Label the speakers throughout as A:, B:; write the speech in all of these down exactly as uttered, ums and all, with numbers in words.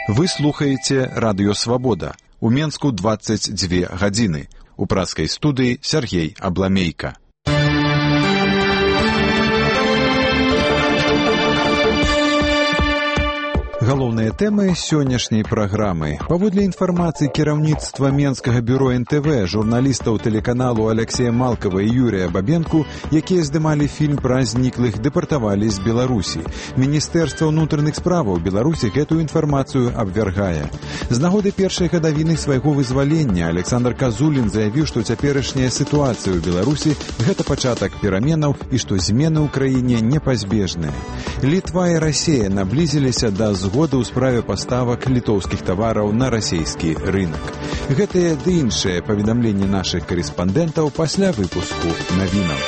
A: Вы слухаеце Радыё Свабода. У Менску дваццаць дзве гадзіны. У пражскай студыі Сергей Абламейка. Галоўныя тэмы сённяшняй праграмы. Паводле інфармацыі кіраўніцтва Менскага бюро эн тэ вэ, журналістаў тэлеканалу Алексея Малкова і Юрія Бабенку, якія здымалі фільм пра зніклых, дэпартавалі з Беларусі. Міністэрства ўнутраных справаў Беларусі гэтую інфармацыю абвяргае. З нагоды першай гадавіны свайго вызвалення Александр Казулін заявіў, што цяперашняя сітуацыя ў Беларусі – гэта пачатак пераменаў і што змены ў краіне непазбежныя. Літва і Расія наблізіліся да згоды у справе паставак літоўскіх тавараў на расійскі рынок. Гэтыя ды іншыя паведамленні нашых карэспандэнтаў пасля выпуску навінаў.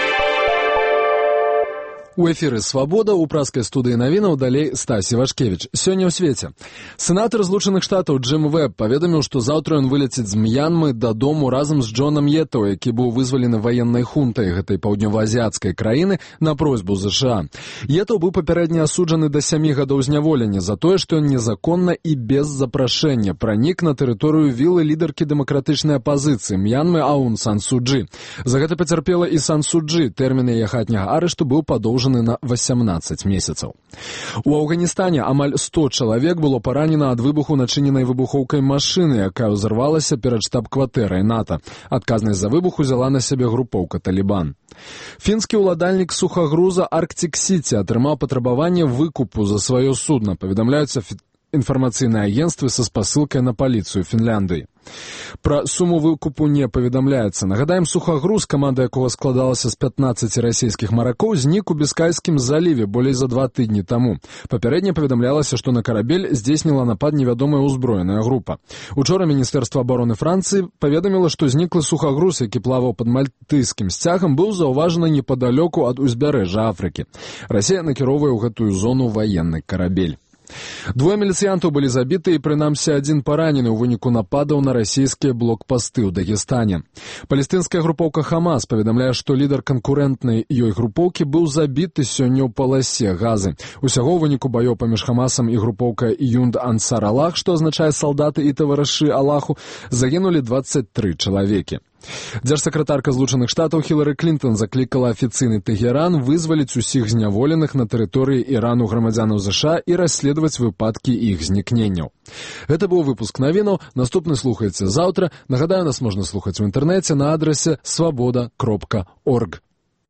B: У эфіры «Свабода», у пражскай студыі навінаў далей Стасі Вашкевіч. Сёння ў свеце. Сенатар Злучаных Штатаў Джим Веб паведаміў, што заўтра ён вылеціць з Мьянмы дадому разам з Джонам Єтау, які быў вызвалены ваеннай хунтай гэтай паўднёваазіяцкай краіны на просьбу ЗША. Єтау быў папярэдне асуджаны да сямі гадоў зняволення за тое, што ён незаконна і без запрашэння пранік на тэрыторыю вілы лідаркі дэмакратычнай апазіцыі Мьянмы Аун Сан Су Чжы. За гэта пацярпела і Сан Су Чжы. Тэрмін яе хатняга арышту быў падоўжаны на васямнаццаць месяцаў. У Афганістане амаль сто чалавек было паранена ад выбуху начыненай выбухоўкай машыны, якая ўзарвалася перад штаб-кватэрай НАТО. Адказнасць за выбух узяла на сябе групоўка «Талібан». Фінскі ўладальнік сухагруза «Арктик Сіці» атрымаў патрабаванне выкупу за сваё судна, паведамляюцца інфармацыйныя агенцтвы са спасылкай на паліцыю Фінляндыі. Пра суму выкупу не паведамляецца. Нагадаем, сухагруз, каманда якога складалася з пятнаццаці расійскіх маракоў, знік у Біскайскім заліве болей за два тыдні таму. Папярэдне паведамлялася, што на карабель здзейсніла напад невядомая ўзброеная група. Учора Міністэрства абароны Францыі паведаміла, што зніклы сухагруз, які плаваў пад мальтыйскім сцягам, быў заўважаны непадалёку ад узбярэжжа Афрыкі. Расія накіроўвае ў гэтую зону ваенны карабель. Двое міліцыянтаў былі забіты і, прынамсі, адзін паранены ў выніку нападаў на расійскія блокпасты ў Дагестане. Палестынская групоўка «Хамас» паведамляе, што лідар канкурэнтнай ёй групоўкі быў забіты сёння ў паласе Газы. Усяго ў выніку баёў паміж Хамасам і групоўкай «Юнд Ансар Аллах», што азначае «салдаты і таварышы Аллаху», загінулі дваццаць тры чалавекі. Дзяржсакратарка Злучаных Штатаў Хілары Клінтон заклікала афіцыйны Тэгеран вызваліць усіх зняволеных на тэрыторыі Ірану грамадзянаў ЗША і расследаваць выпадкі іх знікненняў. Гэта быў выпуск навінаў. Наступны слухайце заўтра. Нагадаю, нас можна слухаць у інтэрнэце на адрасе свабода кропка орг.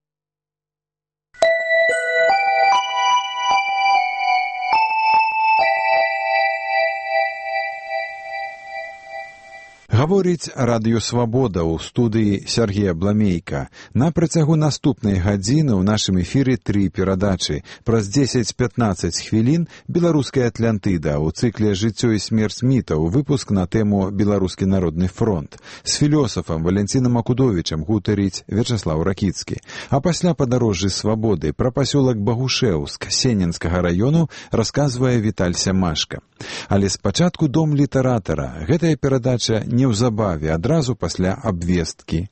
A: Гаворыць Радыё Свабода ў студыі Сергея Абламейка. На працягу наступнай гадзіны ў нашым эфіры тры перадачы. Праз дзесяць-пятнаццаць хвілін «Беларуская Атлантыда» ў цыкле «Жыццё і смерць мітаў», выпуск на тэму «Беларускі народны фронт». З філёсафам Валянцінам Акудовічам гутарыць Вячаслаў Ракіцкі. А пасля падарожжы свабоды пра пасёлак Багушэўск Сененскага раёну расказвае Віталь Сямашка. Але спачатку дом літаратара. Гэтая перадача неўзабаве, адразу пасля абвесткі.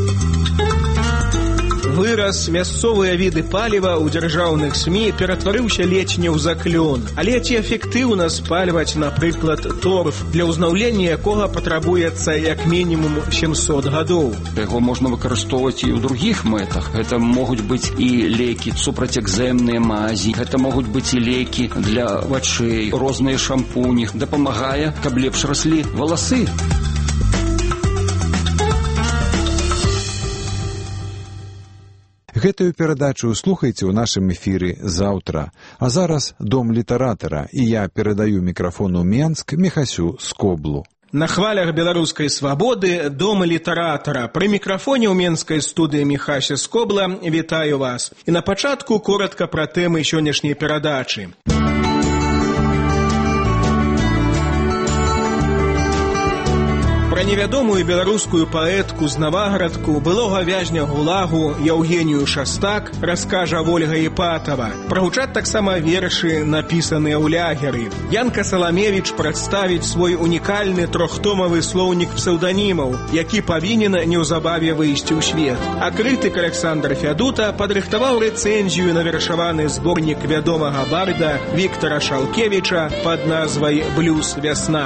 C: Выраз мясцовыя віды паліва ў дзяржаўных СМІ ператварыўся ледзь не ў заклён. Але ці эфектыўна спальваць, напрыклад, торф, для ўзнаўлення якога патрабуецца як мінімум сямсот гадоў?
D: Яго можна выкарыстоўваць і ў другіх мэтах. Гэта могуць быць і лекі, супрацьэкзэмныя мазі, гэта могуць быць і лекі для вачэй, розныя шампуні. Дапамагае, каб лепш раслі валасы.
A: Гэтую перадачу слухайце ў нашым эфіры заўтра. А зараз дом літаратара, і я перадаю мікрафон у Менск Міхасю Скоблу.
C: На хвалях беларускай свабоды дом літаратара. Пры мікрафоне ў менскай студыі Міхася Скобла вітаю вас. І на пачатку коратка пра тэмы сённяшняй перадачы. Пра невядомую беларускую паэтку з Наваградку, былога вязня ГУЛАГу Яўгенію Шастак раскажа Ольга Іпатова. Прагучаць таксама вершы, напісаныя ў лягеры. Янка Саламевіч прадставіць свой унікальны трохтомавы слоўнік псеўданімаў, які павінен неўзабаве выйсці ў свет. А крытык Александр Фядута падрыхтаваў рэцэнзію на вершаваны зборнік вядомага барда Віктара Шалкевіча пад назвай «Блюз вясна».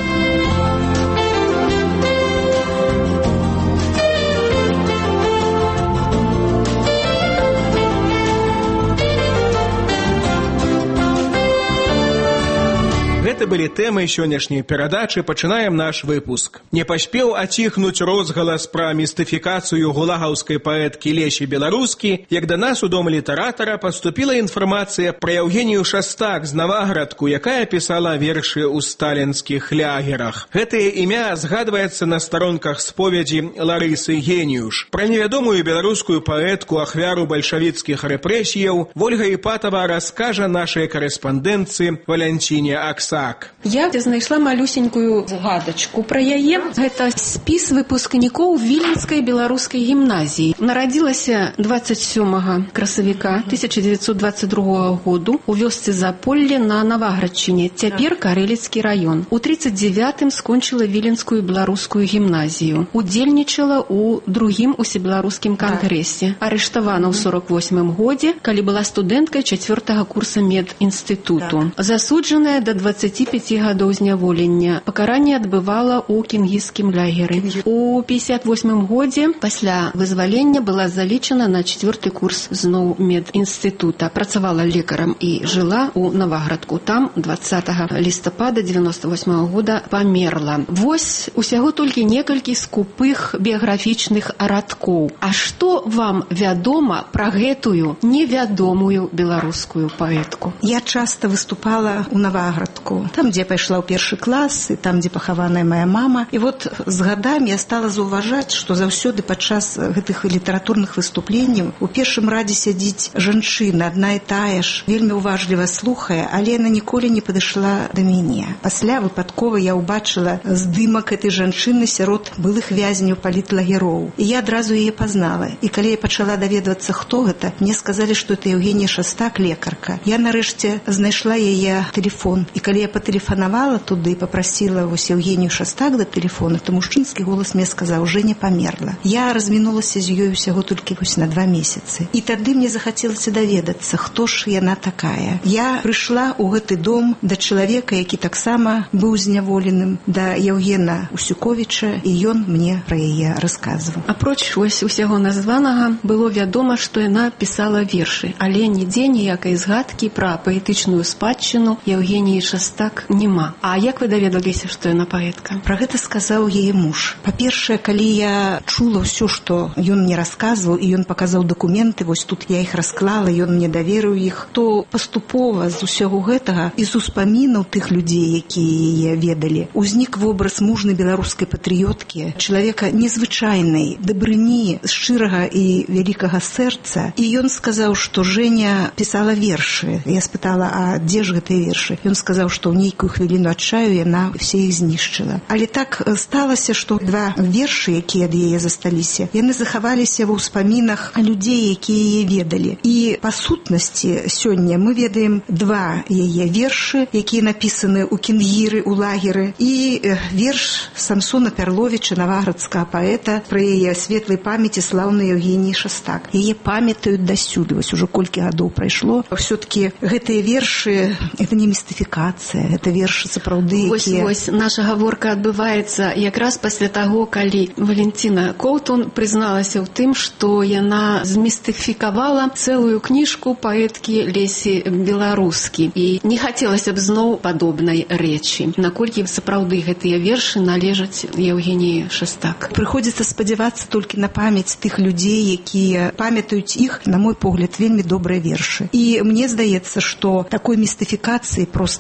C: Гэта былі тэмы сённяшняй перадачы. Пачынаем наш выпуск. Не паспеў аціхнуць розгалас пра містыфікацыю гулагаўскай паэткі Лесі Беларускі, як да нас у дом літаратара паступіла інфармацыя пра Яўгенію Шастак з Наваградку, якая пісала вершы ў сталінскіх лягерах. Гэтае імя згадваецца на старонках споведзі Ларысы Геніюш. Пра невядомую беларускую паэтку, ахвяру бальшавіцкіх рэпрэсіяў, Ольга Іпатова раскажа нашай карэспандэнтцы Валянціне Аксак.
E: Я знайшла малюсенькую згадачку пра яе. Гэта спіс выпускнікоў Віленскай беларускай гімназіі. Нарадзілася дваццаць сёмага красавіка тысяча дзевяцьсот дваццаць другога году у вёсцы Заполле на Наваградчыне, цяпер Карэліцкі раён. У тридцать девятым скончыла Віленскую беларускую гімназію. Удзельнічала ў другім усебеларускім кангрэсе. Арыштавана ў сорок восьмым годзе, калі была студэнткай чацвёртага курса медінстытуту. Засуджаная да дваццаці пяці гадоў зняволення. Пакаранне адбывала ў кінгісскім лягеры. У пятьдесят восьмым годзе пасля вызвалення была залічана на чацвёрты курс зноў медінстытута. Працавала лекарам і жыла ў Наваградку. Там дваццатага лістапада дзевяносто восьмага года памерла. Вось усяго толькі некалькі скупых біяграфічных радкоў. А што вам вядома пра гэтую невядомую беларускую паэтку?
F: Я часта выступала ў Наваградку. Там, дзе пайшла ў першы клас, і там, дзе пахаваная моя мама. І вот з гадамі я стала заўважаць, што заўсёды падчас гэтых літаратурных выступленняў у першым радзе сядзіць жанчына, адна і тая ж, вельмі уважліва слухае, але яна ніколі не падышла да мяне. Пасля выпадкова я ўбачыла здымак этой жанчыны сярод былых вязняў палітлагероў. І я адразу яе пазнала. І калі я пачала даведвацца, хто гэта, мне сказалі, што это Яўгенія Шастак, лекарка. Я нарэшце знайшла яе тэлефон. І калі я патэлефанавала туды і папрасіла вось Яўгенію Шастак да тэлефона, то мужчынскі голас мне сказаў: «Жэня памерла». Я размінулася з ёй усяго толькі вось на два месяцы. І тады мне захацелася даведацца, хто ж яна такая. Я прыйшла ў гэты дом да чалавека, які таксама быў зняволеным, да Яўгена Усюковіча, і ён мне пра яе расказваў.
E: Апроч вось усяго названага, было вядома, што яна пісала вершы, але нідзе ніякай згадкі пра паэтычную спадчыну Яўгеніі Шастак няма. А як вы даведаліся, што яна паэтка?
F: Пра гэта сказаў яе муж. Па-першае, калі я чула ўсё, што ён мне расказваў, і ён паказаў дакументы, вось тут я іх расклала, ён мне даверыў іх, то паступова з усяго гэтага і з успамінаў тых людзей, якія яе ведалі, узнік вобраз мужнай беларускай патрыёткі, чалавека незвычайнай дабрыні, шчырага і вялікага сэрца. І ён сказаў, што Жэня пісала вершы. Я спытала: «А дзе ж гэтыя вершы?» Ён сказаў, што ў нейкую хвіліну адчаю яна все іх знішчыла. Але так сталася, што два вершы, якія ад яе засталіся, яны захаваліся ва ўспамінах людзей, якія яе ведалі. І па сутнасці сёння мы ведаем два яе вершы, якія напісаны ў кінгіры, у лагеры, і верш Самсона Пярловіча, наваградскага паэта, пра яе светлай памяці слаўнай Яўгеніі Шастак. Яе памятаюць дасюль, вось ужо колькі гадоў прайшло. Все-таки гэтыя вершы — это не містыфікацыя, гэта вершы сапраўды, якія...
E: Вось, вось, наша гаворка адбываецца якраз пасля таго, калі Валентина Коўтун прызналася ў тым, што яна змістыфікавала цэлую кніжку паэткі Лесі Беларускі. І не хацелася б зноў падобнай рэчы. Наколькі сапраўды гэтыя вершы належаць Яўгеніі Шастак?
F: Прыходзіцца спадзявацца толькі на памяць тых людзей, якія памятаюць іх, на мой погляд, вельмі добрыя вершы. І мне здаецца, што такой містыфікацыі проста ну, не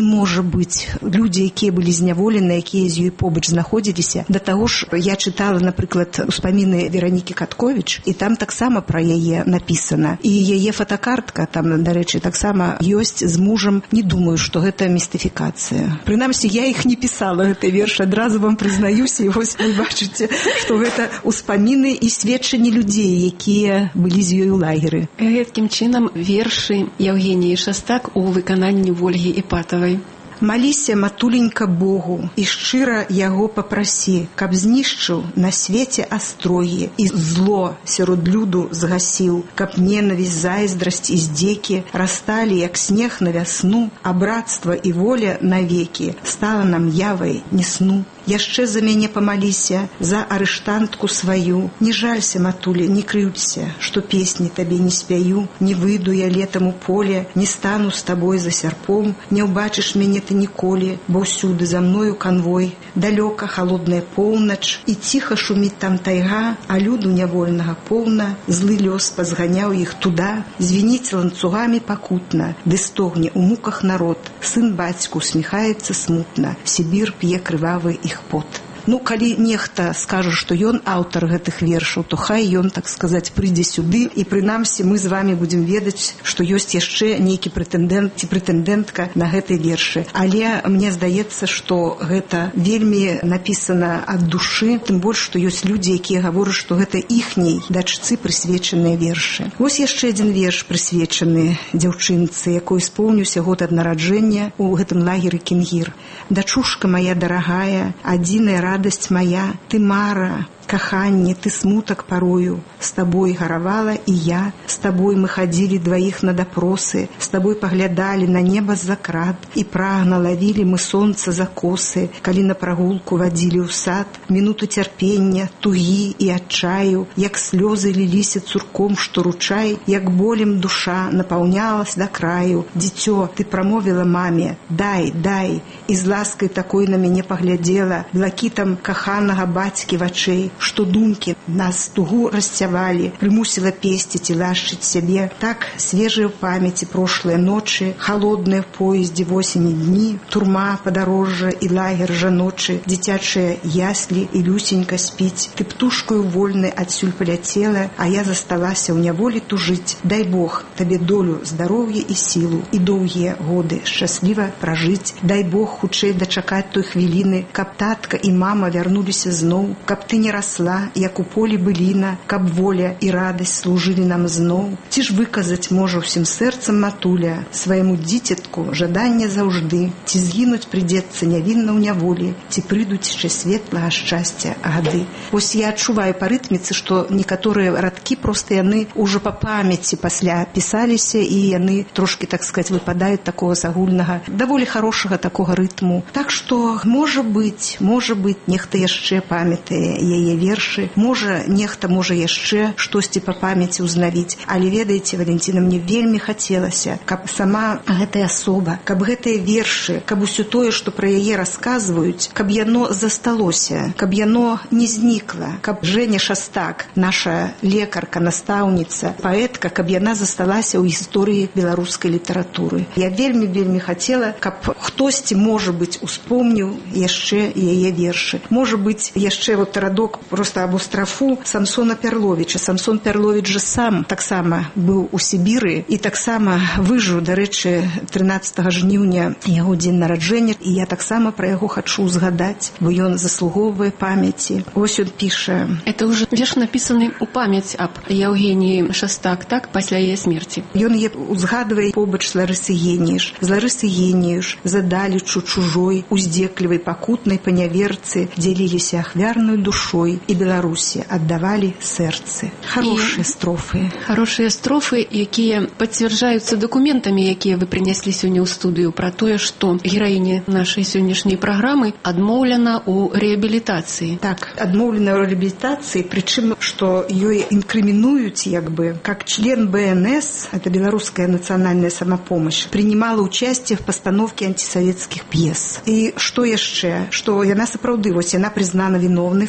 F: можа быць. Людзі, якія былі зняволены, якія з ёй побач знаходзіліся. Да таго ж, я чытала, напрыклад, успаміны Веранікі Катковіч, і там таксама пра яе напісана. І яе фотокартка, там, дарэчы, таксама ёсць з мужам. Не думаю, што гэта містыфікацыя. Прынамсі, я іх не пісала, гэты верш, адразу вам прызнаюся, і вось вы бачыце, што гэта успаміны і сведчанні людзей, якія былі з ёй у лагеры.
E: Гэткім чынам вершы Яўгеніі Шастак у выкананні Вольгі Іпатавай.
F: Маліся, матуленька, Богу, і шчыра яго папрасі, каб знішчыў на свеце астрогі і зло сярод люду згасіў, каб ненавісць, зайздрасць і здзекі расталі, як снег на вясну, а братства і воля навекі стала нам явай не сну. Яшчэ за мяне памаліся, за арыштантку сваю. Не жалься, матуля, не крыўся, што песні табе не спяю, не выйду я летам у поле, не стану з табой за сярпом, не ўбачыш мяне ты ніколі, бо ўсюды за мною канвой. Далёка халодная поўнач, і ціха шуміць там тайга, а люду нявольнага поўна, злы лёс пазганяў іх туда, звініць ланцугамі пакутна, ды стогне у муках народ, сын бацьку усміхаецца смутна, Сібір п'е крывавы іх пот. Ну, калі нехта скажа, што ён аўтар гэтых вершаў, то хай ён, так сказаць, прыйдзе сюды, і прынамсі мы з вамі будзем ведаць, што ёсць яшчэ нейкі прэтэндэнт ці прэтэндэнтка на гэтай вершы. Але мне здаецца, што гэта вельмі напісана ад душы, тым больш, што ёсць людзі, якія гавораць, што гэта іхняй дачцы прысвечаныя вершы. Вось яшчэ адзін верш прысвечаны дзяўчынцы, якой споўніўся год ад нараджэння у гэтым лагеры Кінгір. Дачушка моя дарагая, адзіная радасць радость моя, ты мара, каханне, ты смутак порою, с тобой гаравала и я, с тобой мы ходили двоих на допросы, с тобой поглядали на небо за крат, и прагна ловили мы солнце за косы, калі на прогулку водили ў сад, минуту терпения, туги и отчаю, як слезы лилися цурком, что ручай, як болем душа наполнялась до краю. Дитё, ты промовила маме, дай, дай, и з лаской такой на мяне поглядела, блакитом каханага бацькі вачэй, што думкі нас тугу расцявалі, прымусіла песціць і лашчыць сябе. Так свежыя ў памяці прошлыя ночы, холодныя в поезде в осені дні, турма, падарожжа і лагер жаночы, дзіцячыя яслі і Люсенька спіць. Ты птушкою вольнай адсюль паляцела, а я засталася ў няволі тужыць. Дай Бог табе долю, здароўе і сілу, і доўгія годы шчасліва пражыць. Дай Бог хутчэй дачакаць той хвіліны, каб татка і мама вярнуліся зноў, каб ты не расла, як у полі быліна, каб воля і радасць служылі нам зноў. Ці ж выказаць можа ўсім сэрцам матуля свайму дзіцятку жаданне заўжды, ці згінуць прыйдзецца нявінна ў няволі, ці прыйдуць яшчэ светлага шчасця гады. Вось я адчуваю па рытміцы, што некаторыя радкі проста яны ўжо па памяці пасля пісаліся, і яны трошки, так сказать, выпадаюць такого з агульнага, даволі хорошага такога рытму. Так што, можа быць, можа быць, нехта яшчэ памятае яе вершы, можа, нехта можа яшчэ штосьці па памяці ўзнавіць. Але ведаеце, Валентина, мне вельмі хацелася, каб сама гэтая асоба, каб гэтыя вершы, каб усё тое, што пра яе расказваюць, каб яно засталося, каб яно не знікла, каб Женя Шастак, наша лекарка, настаўніца, паэтка, каб яна засталася ў гісторыі беларускай літаратуры. Я вельмі-вельмі хацела, каб хтосьці, можа быць, успомніў яшчэ яе вершы. Можа быць, яшчэ вот радок просто або страфу Самсона Пярловіча. Самсон Пярловіч же сам таксама быў у Сібіры і таксама выжыў, дарэчы, трынаццатага жніўня яго дзень нараджэння, і я таксама пра яго хачу згадаць, бо ён заслугоўвае памяці. Ось ён піша.
E: Это уже верш напісаны ў памяць аб Яўгеніі Шастак, так, пасля яе смерці.
F: Ён е узгадвае побач з Ларысы Геніш, з Ларысы Геніш, за далечу чужой, уздзеклівай пакутнай паняверцы дзяліліся ахвярнай душой, і Беларусі аддавалі сэрцы. Хорошыя строфы.
E: Хорошыя строфы, якія пацвярджаюцца дакументамі, якія вы прынеслі сёння ў студыю, пра тое, што гераіня нашай сённяшняй праграмы адмоўлена ў рэабілітацыі.
F: Так, адмоўлена ў рэабілітацыі, прычым, што ёй інкрымінуюць, як бы, как член Бэ Эн Эс, это Белорусская национальная самопомощь, принимала участие в постановке антисоветских пьес. И что яшчэ? Что яна сапраўды, вось яна признана виновной в том, что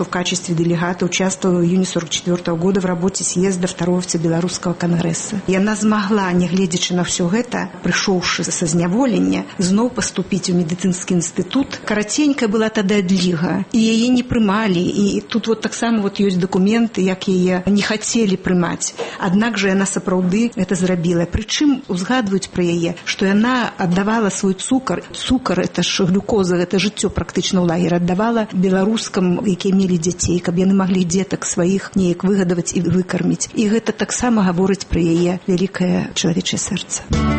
F: в качестве делегата участвовала в июне сорок четвёртого года в работе съезда второго Всебелорусского конгресса. И она смогла, не глядячи на все это, пришедши со зняволення, знов поступить в медицинский институт. Коротенькая была тогда адліга, и ее не приймали. И тут вот так само вот есть документы, як ее не хотели приймать. Однако же она сапраўды это зрабила. Причем узгадывают про ее, что она отдавала свой цукор. Цукор, это ж глюкоза, это жыццё практично ў лагеры, отдавала беларускам, якія мелі дзяцей, каб яны маглі дзетак сваіх неяк выгадаваць і выкарміць. І гэта таксама гаворыць пра яе вялікае чалавечае сэрца.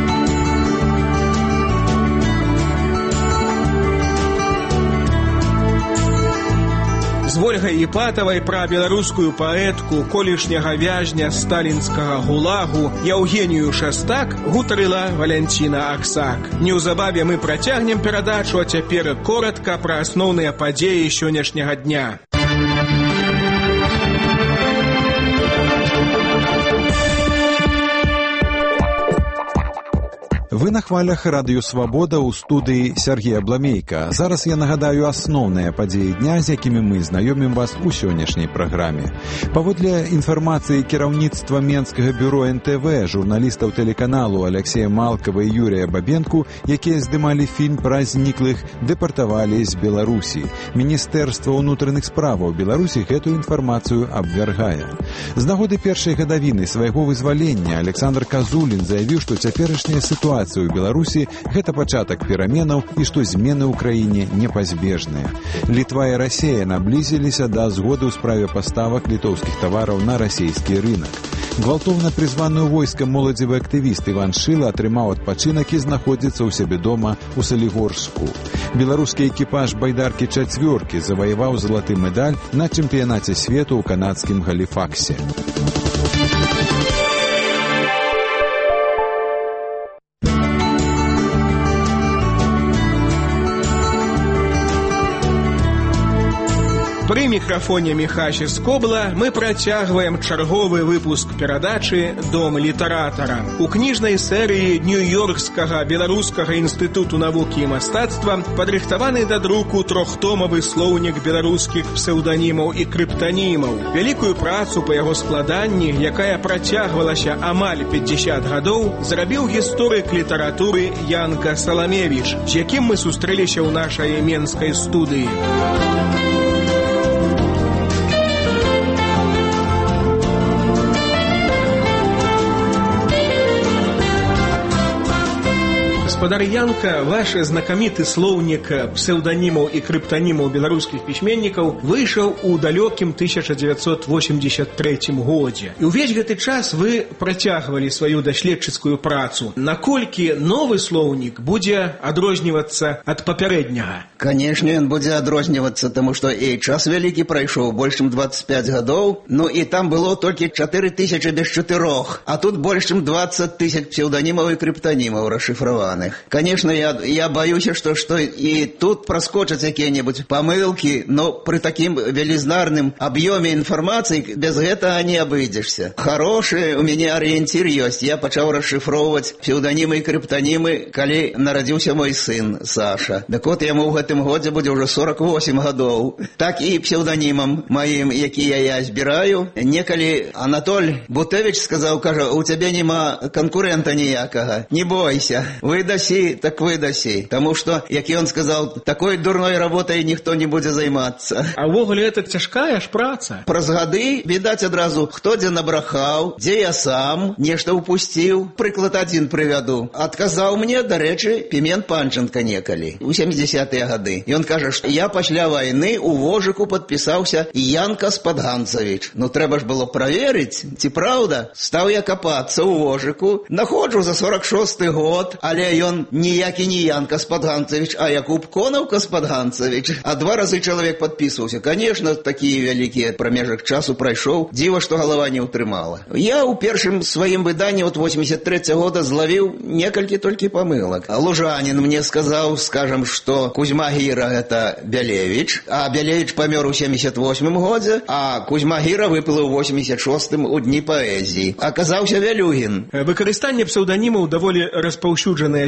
C: З Вольгай Іпатавай пра беларускую паэтку, колішняга вязня сталінскага гулагу Яўгенію Шастак гутарыла Валянціна Аксак. Неўзабаве мы працягнем перадачу, а цяпер коратка пра асноўныя падзеі сённяшняга дня.
A: Вы на хвалях радыё «Свабода» ў студыі Сергея Бламейка. Зараз я нагадаю асноўныя падзеі дня, з якімі мы знаёмім вас у сённяшняй праграме. Паводле інфармацыі кіраўніцтва Менскага бюро эн тэ вэ, журналістаў тэлеканалу Алексея Малкава і Юрія Бабенку, якія здымалі фільм пра зніклых, дэпартавалі з Беларусі. Міністэрства ўнутраных справаў Беларусі гэтую інфармацыю абвяргае. З нагоды першай гадавіны свайго вызвалення Александр Казулін заявіў, што цяперашняя сітуацыя у Беларусі – гэта пачатак пераменаў і што змены ў краіне непазбежныя. Літва і Расія наблізіліся да згоды ў справе паставак літоўскіх тавараў на расійскі рынок. Гвалтоўна прызваны ў войска моладзевы актывіст Іван Шыла атрымаў адпачынак і знаходзіцца ў сябе дома ў Салігорску. Беларускі экіпаж байдаркі «Чацвёркі» заваяваў залаты медаль на чэмпіянаце свету ў канадскім Галіфаксе.
C: Пры мікрафоне Міхася Скобла мы працягваем чарговы выпуск перадачы «Дом літаратара». У кніжнай серыі Нью-Йоркскага беларускага інстытуту навукі і мастацтва падрыхтаваны да друку трохтомавы слоўнік беларускіх псеўданімаў і крыптанімаў. Вялікую працу па яго складанні, якая працягвалася амаль пятьдесят гадоў, зрабіў гісторык літаратуры Янка Саламевіч, з якім мы сустрэліся ў нашай менскай студыі. Господар Янка, ваш знакаміты слоўнік псеўданімаў і крыптанімаў беларускіх пісьменнікаў выйшаў у далёкім тысяча дзевяцьсот восемьдесят трэцім годзе. І ўвесь гэты час вы працягвалі сваю даследчыцкую працу. Наколькі новы слоўнік будзе адрознівацца ад папярэдняга?
G: Конечно, ён будзе адрознівацца, таму што і час вялікі прайшоў, больш чым двадцать пять гадоў, ну і там было толькі чатыры тысячы без чатырох, а тут больш чым двадцать тысяч псеўданімаў і крыптанімаў расшифраваных. Конечно, я, я боюсь, что, что и тут проскочат какие-нибудь помылки, но при таким велизнарным объеме информации без этого не обыдешься. Хороший у меня ориентир есть. Я начал расшифровывать псевдонимы и криптонимы, когда народился мой сын Саша. Так вот, ему в этом году будет уже сорок восемь годов. Так и псевдонимом моим, якие я збираю. Неколи Анатоль Бутевич сказал, каже, у тебя нема конкурента ніякого. Не бойся, выдай выдаси, так выдаси. Потому что, як и он сказал, такой дурной работой никто не будет заниматься.
C: А ввогуле это цяжкая ж праца.
G: Праз гады, відаць адразу, хто дзе набрахаў, дзе я сам, нешта упусціў. Прыклад адзін прывяду. Адказаў мне, дарэчы, Пімен Панченко некалі, у семидесятые гады. І он кажа, што я пасля вайны у вожыку падпісаўся Янка Спадганцавіч. Ну, трэба ж было праверыць, ці праўда. Стаў я капацца ў вожыку, находжу за сорок шосты год, але ён ніякі не Янка Спадганцавіч, а Якуб Конаўка Спадганцавіч. А два разы чалавек падпісваўся. Конечно, такі вялікі прамежак часу прайшоў. Дзіва, што галава не ўтрымала. Я ў першым сваім выданні от восемьдесят третьего года злавіў некалькі толькі памылак. А Лужанин мне сказаў, скажем, што Кузьма Гіра это Бялевіч, а Бялевіч памёр у семьдесят восьмым годзе, а Кузьма Гіра выплыў у восемьдесят шостым у дні паэзіі. Аказаўся Вялюгін.
C: Выкарыстанне псеўданімаў даволі распаўсюджанае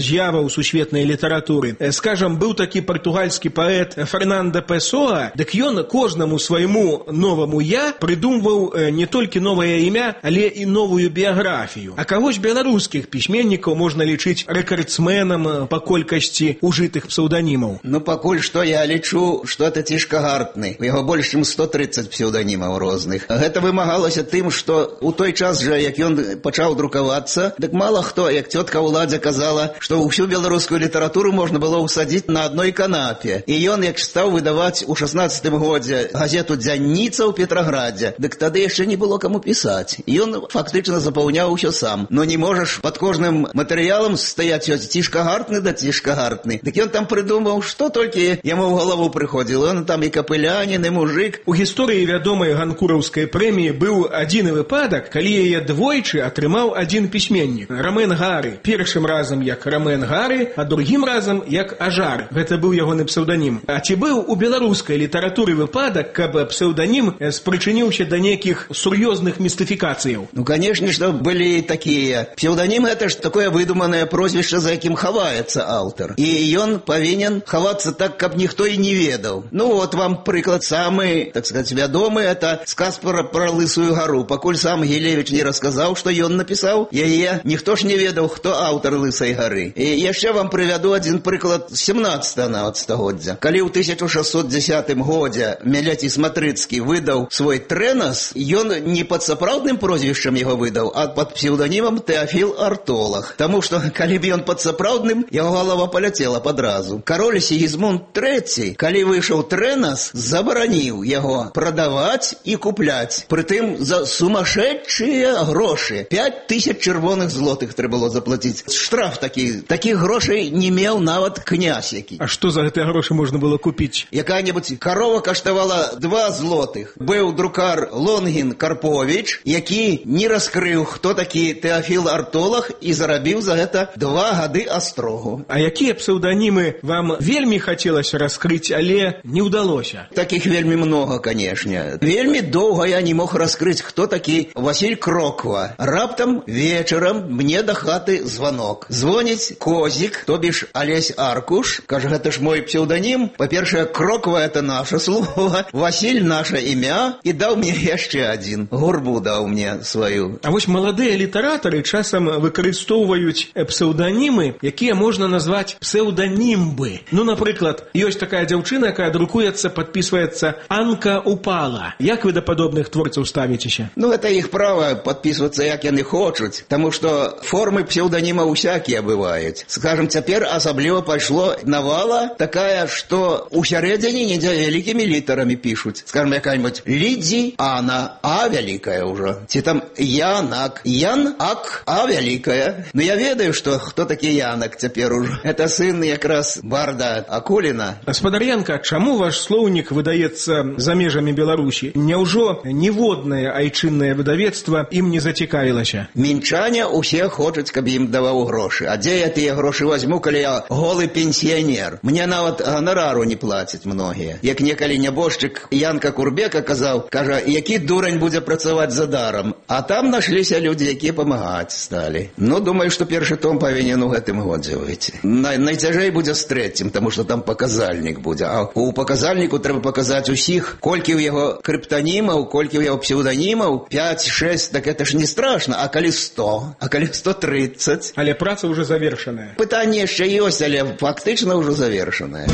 C: з'ява ў сусветнай літаратуры. Скажам, быў такі партугальскі паэт Фернандо Песоа, дык ён кожнаму свайму новаму «я» прыдумваў не толькі новае імя, але і новую біяграфію. А каго з беларускіх пісьменнікаў можна лічыць рэкардсменам па колькасці ужытых псеўданімаў?
G: Ну, пакуль што я лічу, што это Цішка Гартны. У яго больш чым сто трыццаць псеўданімаў розных. Гэта вымагалася тым, што у той час жа, як ён пачаў друкавацца, дык мала хто, як цётка Уладзя казала, што ўсю беларускую літаратуру можна было ўсадзіць на адной канапе. І ён, як стаў выдаваць у шаснаццатым годзе газету «Дзянніца» ў Петраградзе, дык тады яшчэ не было каму пісаць. Ён фактычна запаўняў усё сам. Но не можаш пад кожным матэрыялам стаяць Цішка Гартны да Цішка Гартны. Дык ён там прыдумаў, што толькі яму ў галаву прыходзіла. Ён там і капылянін, і мужик.
C: У гісторыі вядомай ганкураўскай прэміі быў адзіны выпадак, калі яе двойчы атрымаў адзін пісьменнік. Рамен Гары. Першым разам як Рамен Гары, а другім разам як Ажар. Гэта быў ягоны псеўданім. А ці быў у беларускай літаратуры выпадак, каб псеўданім спрычыніўся да нейкіх сур'ёзных містыфікацыяў?
G: Ну, канешне, што былі такія. Псеўданім — гэта ж такое выдуманае прозвішча, за якім хаваецца аўтар. І ён павінен хавацца так, каб ніхто і не ведаў. Ну, вот вам прыклад самы, так сказать, вядомы, это сказ пра, пра Лысую гару. Пакуль сам Гілевіч не расказаў, што ён напісаў яе, ніхто ж не ведаў, хто аўтар Лысай гары. І яшчэ вам прывяду адзін прыклад семнаццатага нават стагоддзя. Калі ў тысяча шэсцьсот дзесятым годзе Мелецій Сматрыцкі выдаў свой трэнас, ён не пад сапраўдным прозвішчам яго выдаў, а пад псеўданімам Тэафіл Артолах. Таму што, калі б ён пад сапраўдным, яго галава паляцела падразу. Кароль Сігізмунд трэці, калі выйшаў трэнас, забараніў яго прадаваць і купляць. Прытым за сумасшедшыя грошы. пяць тысяч чырвоных злотых трэба было заплаціць. Штраф такі. Такіх грошай не меў нават князь які.
C: А што за гэтыя грошы можна было купіць?
G: Якая-небудзь карова каштавала два злотых. Быў друкар Лонгін Карповіч, які не раскрыў, хто такі Тэафіл Артолах, і зарабіў за гэта два гады астрогу.
C: А якія псеўданімы вам вельмі хацелася раскрыць, але не ўдалося?
G: Такіх вельмі много, канешне. Вельмі доўга я не мог раскрыць, хто такі Васіль Кроква. Раптам вечарам мне да хаты звонок. Звоніць Козік, то бишь Алесь Аркуш. Кажа, гэта ж мой псеўданім. Па-першае, Кроква — это наша слово, Васіль — наша імя, і даў мне яшчэ адзін. Гурбу даў мне сваю.
C: А вось маладыя літаратары часам выкарыстоўваюць псеўданімы, якія можна назваць псеўданімбы. Ну, напрыклад, ёсць такая дзяўчына, якая друкуецца, падпісваецца Анка Упала. Як вы да падобных творцаў ставіцеся?
G: Ну, это іх права падпісвацца, як яны хочуць, таму што формы псеўданіма усякія бываюць. Скажем, цяпер асабліва пайшло навала такая, што ў сярэдзіне недзе вялікімі літарамі пішуць. Скажем, якая-нибудь Лідзі Ана, А вялікая ўжо. Ці там Янак, Ян Ак, А вялікая. Ну, я ведаю, што хто такі Янак цяпер ужо. Это сын якраз барда Акуліна.
C: Гаспадар Янка, чаму ваш слоўнік выдаецца за межамі Беларусі? Няўжо ніводнае айчыннае выдавецтва ім не зацікавілася?
G: Мінчане усе хочуць, каб ім даваў грошы. А дзе я тыя грошы возьму, калі я голы пенсіянер? Мне нават ганарару не плацяць многія. Як некалі нябожчык Янка Курбека казаў, кажа, які дурань будзе працаваць за даром. А там нашліся людзі, якія памагаць сталі. Ну, думаю, што першы том павінен у гэтым годзе выйти. Най найцяжэй будзе з трэцім, таму што там паказальнік будзе. А у паказальніку трэба паказаць усіх, колькі ў яго крыптанімаў, колькі ў яго псеўданімаў, пяць-шэсць, так это ж не страшна. А калі сто? А калі сто трыццаць?
C: Але праца ўжо завершаная.
G: Пытанне яшчэ ёсць, але фактычна ўжо завершаная.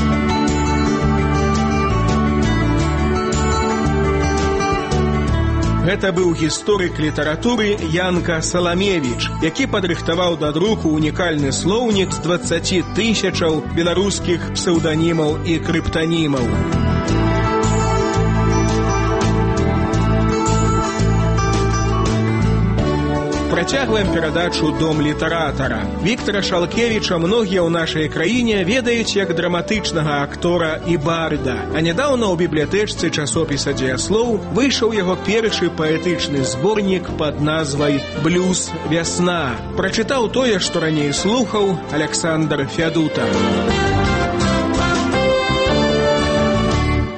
C: Гэта быў гісторык літаратуры Янка Саламевіч, які падрыхтаваў да друку унікальны слоўнік з дваццаці тысячаў беларускіх псеўданімаў і крыптанімаў. Працягваем перадачу «Дом літаратара». Віктара Шалкевіча многія ў нашай краіне ведаюць як драматычнага актора і барда. А нядаўна ў бібліятэчцы часопіса «Дзеяслоў» выйшаў яго першы паэтычны зборнік пад назвай «Блюз. Вясна». Прачытаў тое, што раней слухаў Аляксандр Фядута.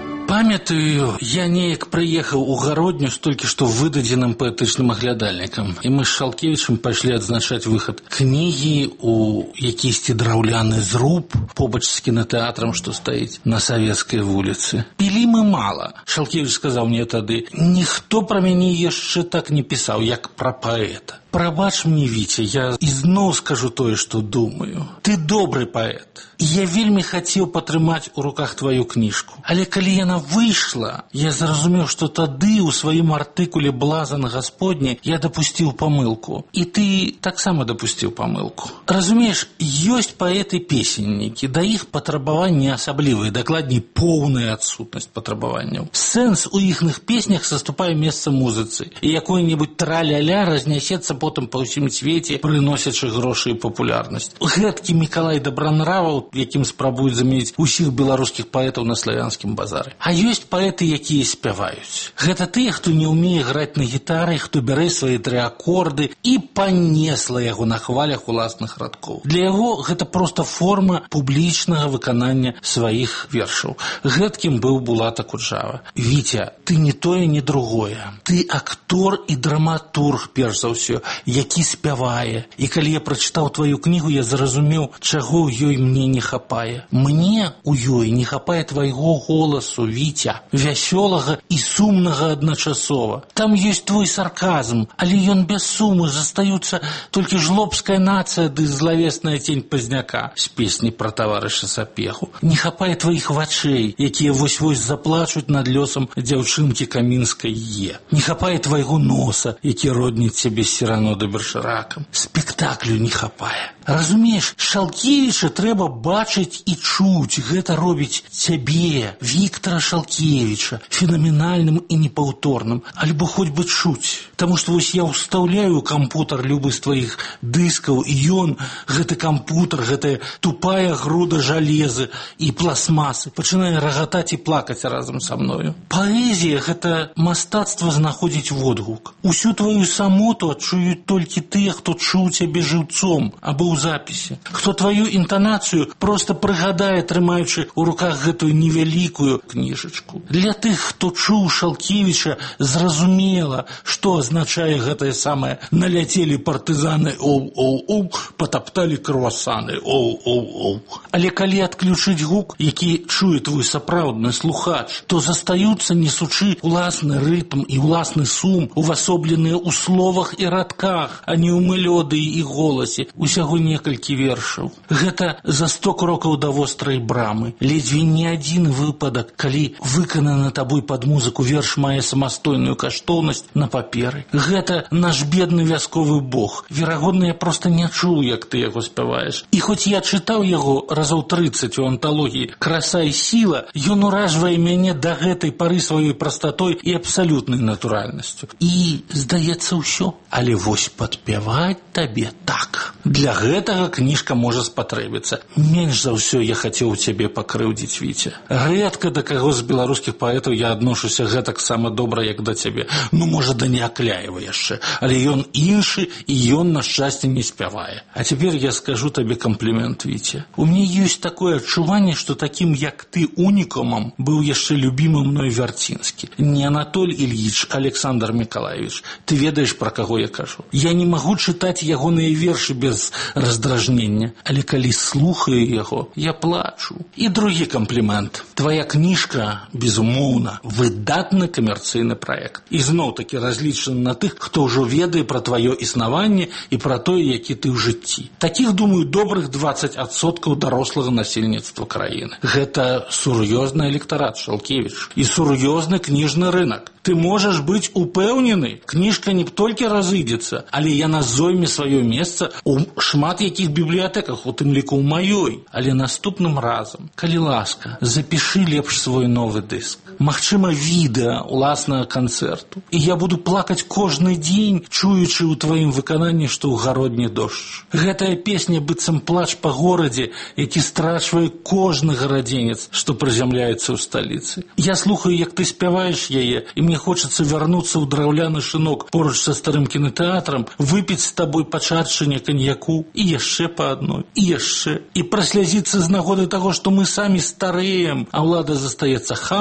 H: Памятаю, я неяк прыехаў у гародню з толькі што выдадзеным паэтычным аглядальнікам, і мы з Шалкевічам пайшлі адзначаць выхад кнігі у якісьці драўляны зруб побач з кінатэатрам, што стаіць на Савецкай вуліцы. Пілі мы мала. Шалкевіч сказаў мне тады: ніхто пра мяне яшчэ так не пісаў, як пра паэта. Прабач мне, Віця, я ізноў скажу тое, што думаю. Ты добры паэт. Я вельмі хацеў патрымаць у руках тваю кніжку. Але калі яна выйшла, я зразумеў, што тады ў сваім артыкуле «Блазан Гасподні» я дапусціў памылку. І ты таксама дапусціў памылку. Разумееш, ёсць паэты-песеннікі, да іх патрабаванні асаблівыя, дакладней поўная адсутнасць патрабаванняў. Сэнс у іхных песнях саступае месца музыцы, і якое-небудзь тра-ля-ля разнясецца потым па ўсім свеце, прыносячы грошы і папулярнасць. Гэткі Мікалай Дабранраваў, якім спрабуюць замяніць усіх беларускіх паэтаў на славянскім базары. А ёсць паэты, якія спяваюць. Гэта тыя, хто не ўмее граць на гітары, хто бярэ свае тры акорды і панесла яго на хвалях уласных радкоў. Для яго гэта проста форма публічнага выканання сваіх вершаў. Гэткім быў Булат Акуджава. Віця, ты не тое, не другое. Ты актор і драматург, перш за ўсё, які спявае. І калі я прачытаў тваю кнігу, я зразумеў, чаго ў ёй мне не хапае. Мне у ёй не хапае твайго голасу, Віця, вясёлага і сумнага адначасова. Там ёсць твой сарказм, але ён без сумы, застаюцца толькі жлобская нацыя ды злавесная цень Пазняка з песні пра таварыша Сапеху. Не хапае тваіх вачэй, якія вось-вось заплачуць над лёсам дзяўчынкі камінскай Е. Не хапае твайго носа, які родніць цябе з Сірано да Бершаракам. Спектаклю не хапае. Разумееш, Шалкевіча трэба бачыць і чуць. Гэта робіць цябе, Віктара Шалкевіча, фенаменальным і непаўторным, альбо хоць бы чуць. Таму што вось я ўстаўляю кампутар любы з тваіх дыскаў, і ён, гэты кампутар, гэтая тупая груда жалезы і пластмасы, пачынае рагатаць і плакаць разам са мною. Паэзія — гэта мастацтва знаходзіць водгук. Усю тваю самоту адчуюць толькі тыя, хто чуў цябе жыўцом або ў запісе. Хто тваю інтанацыю проста прыгадае, трымаючы ў руках гэтую невялікую кніжачку. Для тых, хто чуў Шалкевіча, зразумела, што азначае гэтае самае «наляцелі партызаны, оу-оу-оу, патапталі круасаны, оу-оу-оу». Але калі адключыць гук, які чуе твой сапраўдны слухач, то застаюцца, несучы уласны рытм і уласны сум, увасобленыя ў словах і радках, а не ў мелодыі і голасе, усяго некалькі вершаў. Гэта за сто крокаў да вострай брамы. Ледзьве не адзін выпадак, калі выкананы табой пад музыку верш мае самастойную каштоўнасць на паперы. Гэта наш бедны вясковы бог. Верагодна, я проста не чуў, як ты яго спяваеш. І хоць я чытаў яго разоў трыццаць у анталогіі «Краса і сіла», ён уражвае мяне да гэтай пары сваёй прастатой і абсалютнай натуральнасцю. І, здаецца, ўсё. Але вось падпяваць табе так. Для гэтага кніжка можа спатрэбіцца. Менш за ўсё я хацеў цябе пакрыўдзіць, Віця. Рэдка да каго з беларускіх паэтаў я адношуся гэтак сама добра, як да цябе. Ну, можа, да Неакляева яшчэ. Але ён іншы, і ён, на шчасце, не спявае. А цяпер я скажу табе камплімент, Віця. У мяне ёсць такое адчуванне, што такім, як ты, унікумам быў яшчэ любімы мной Вярцінскі. Не Анатоль Ільіч, Александр Мікалаевич. Ты ведаеш, пра каго я кажу. Я не магу чытаць ягоныя вершы без раздражнення, але калі слухаю яго, я плачу. І другі камплімент. Твая кніжка, безумоўна, выдатны камерцыйны праект. І зноў-такі разлічаны на тых, хто ўжо ведае пра тваё існаванне і пра тое, які ты ў жыцці. Такіх, думаю, добрых дваццаць адсоткаў дарослага насельніцтва краіны. Гэта сур'ёзны электарат, Шалкевіч, і сур'ёзны кніжны рынок. Ты можаш быць упэўнены, кніжка не толькі разыдзецца, але яна зойме сваё месца у шмат якіх бібліятэках, у тым ліку ў маёй. Але наступным разам, калі ласка, запішы лепш свой новы дыск. Магчыма, відэа уласнага канцэрту. І я буду плакаць кожны дзень, чуючы ў тваім выкананні, што ў гародні дождж. Гэтая песня быццам плач па горадзе, які страчвае кожны гарадзенец, што прызямляецца ў сталіцы. Я слухаю, як ты спяваеш яе, і мне хочацца вярнуцца ў драўляны шынок поруч са старым кінатэатрам, выпіць з табой па чарчыне каньяку і яшчэ па адной, і яшчэ. І праслязіцца з нагоды таго, што мы самі стареем, а ўлада застаецца хамскай,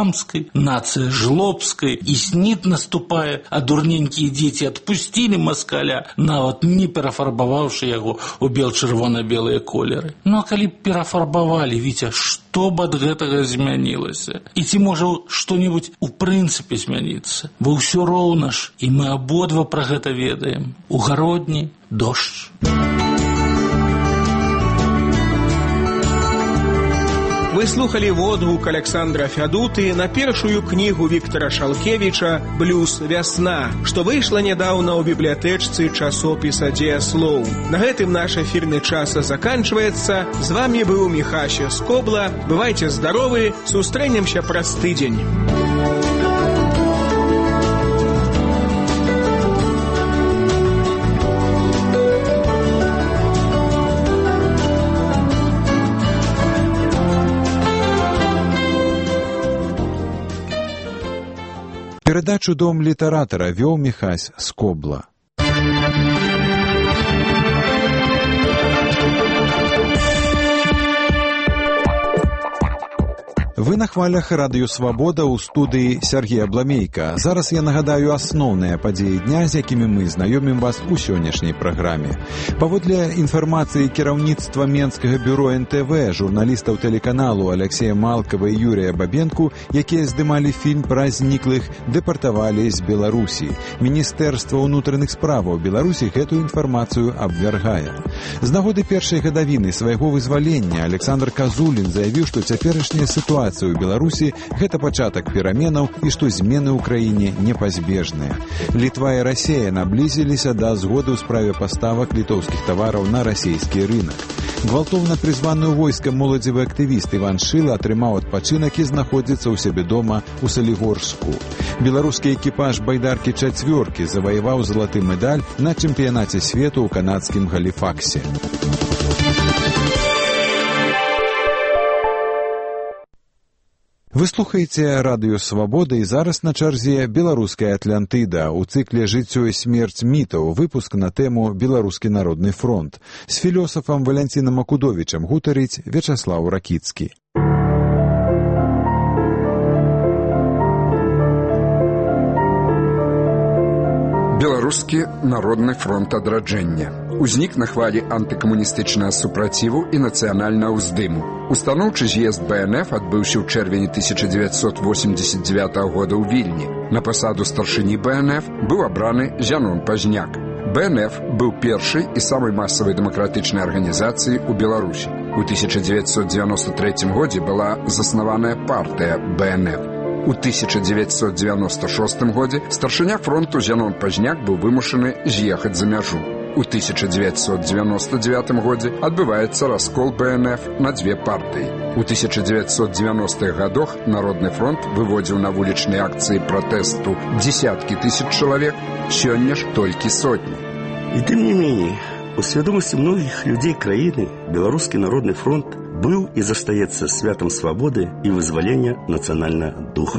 H: нацыі, нацыя жлобская, і снід наступае, а дурненькія дзеці адпусцілі маскаля, нават не перафарбаваўшы яго ў бел-чырвона-белыя колеры. Ну а калі перафарбавалі, Віця, што б ад гэтага змянілася? І ці можа што-небудзь у прынцыпе змяніцца? Бо ўсё роўна ж, і мы абодва пра гэта ведаем. У гародні дождж.
C: Вы слухали водгук Александра Фядуты на першую кнігу Віктора Шалкевіча «Блюз. Вясна», што выйшла нядаўна ў бібліятэчцы часопіса «Дзеяслоў». На гэтым наш эфірны час заканчваецца. З вами быў Міхася Скобла. Бывайце здаровы, сустрэнемся праз тыдзень.
A: Перадачу «Дом літаратара» вёў Міхась Скобла. Вы на хвалях радыё «Свабода» ў студыі Сергея Бламейка. Зараз я нагадаю асноўныя падзеі дня, з якімі мы знаёмім вас у сённяшняй праграме. Паводле інфармацыі кіраўніцтва Менскага бюро эн тэ вэ, журналістаў тэлеканалу Алексея Малкава і Юрія Бабенку, якія здымалі фільм пра зніклых, дэпартавалі з Беларусі. Міністэрства ўнутраных справаў Беларусі гэту інфармацыю абвяргае. З нагоды першай гадавіны свайго вызвалення Александр Казулін заявіў, што цяперашняя сітуацыя у Беларусі – гэта пачатак пераменаў і што змены ў краіне непазбежныя. Літва і Расія наблізіліся да згоды ў справе паставак літоўскіх тавараў на расійскі рынок. Гвалтоўна прызваны ў войска моладзевы актывіст Іван Шыла атрымаў адпачынак і знаходзіцца ў сябе дома ў Салігорску. Беларускі экіпаж байдаркі «Чацвёркі» заваяваў залаты медаль на чэмпіянаце свету ў канадскім Галіфаксе. Вы слухаеце радыё «Свабода» і зараз на чарзе «Беларуская Атлантыда» у цыкле «Жыццё і смерць мітаў», выпуск на тэму «Беларускі народны фронт». З філёсафам Валянцінам Акудовічам гутарыць Вячаслаў Ракіцкі.
I: Беларускі народны фронт адраджэння. Узнік на хвалі антыкамуністычнага супраціву і нацыянальнага ўздыму. Устаноўчы з'езд бэ эн эф адбыўся ў чэрвені тысяча дзевяцьсот восемьдесят девятого года ў Вільні. На пасаду старшыні бэ эн эф быў абраны Зянон Пазняк. бэ эн эф быў першай і самай масавай дэмакратычнай арганізацыяй у Беларусі. У тысяча дзевяцьсот девяносто третьем годзе была заснаваная партыя бэ эн эф. У тысяча дзевяцьсот девяносто шостым годзе старшыня фронту Зянон Пазняк быў вымушаны з'ехаць за мяжу. У тысяча дзевяцьсот девяносто девятым годзе адбываецца раскол бэ эн эф на дзве партыі. У тысяча дзевяцьсот девяностых годах Народны фронт выводзіў на вулічныя акцыі пратэсту десяткі тысяч чалавек, сёння ж толькі сотні.
J: І тым не меней, у свядомасці многіх людзей краіны Беларускі народны фронт быў і застаецца святам свабоды і вызвалення нацыянальнага духа.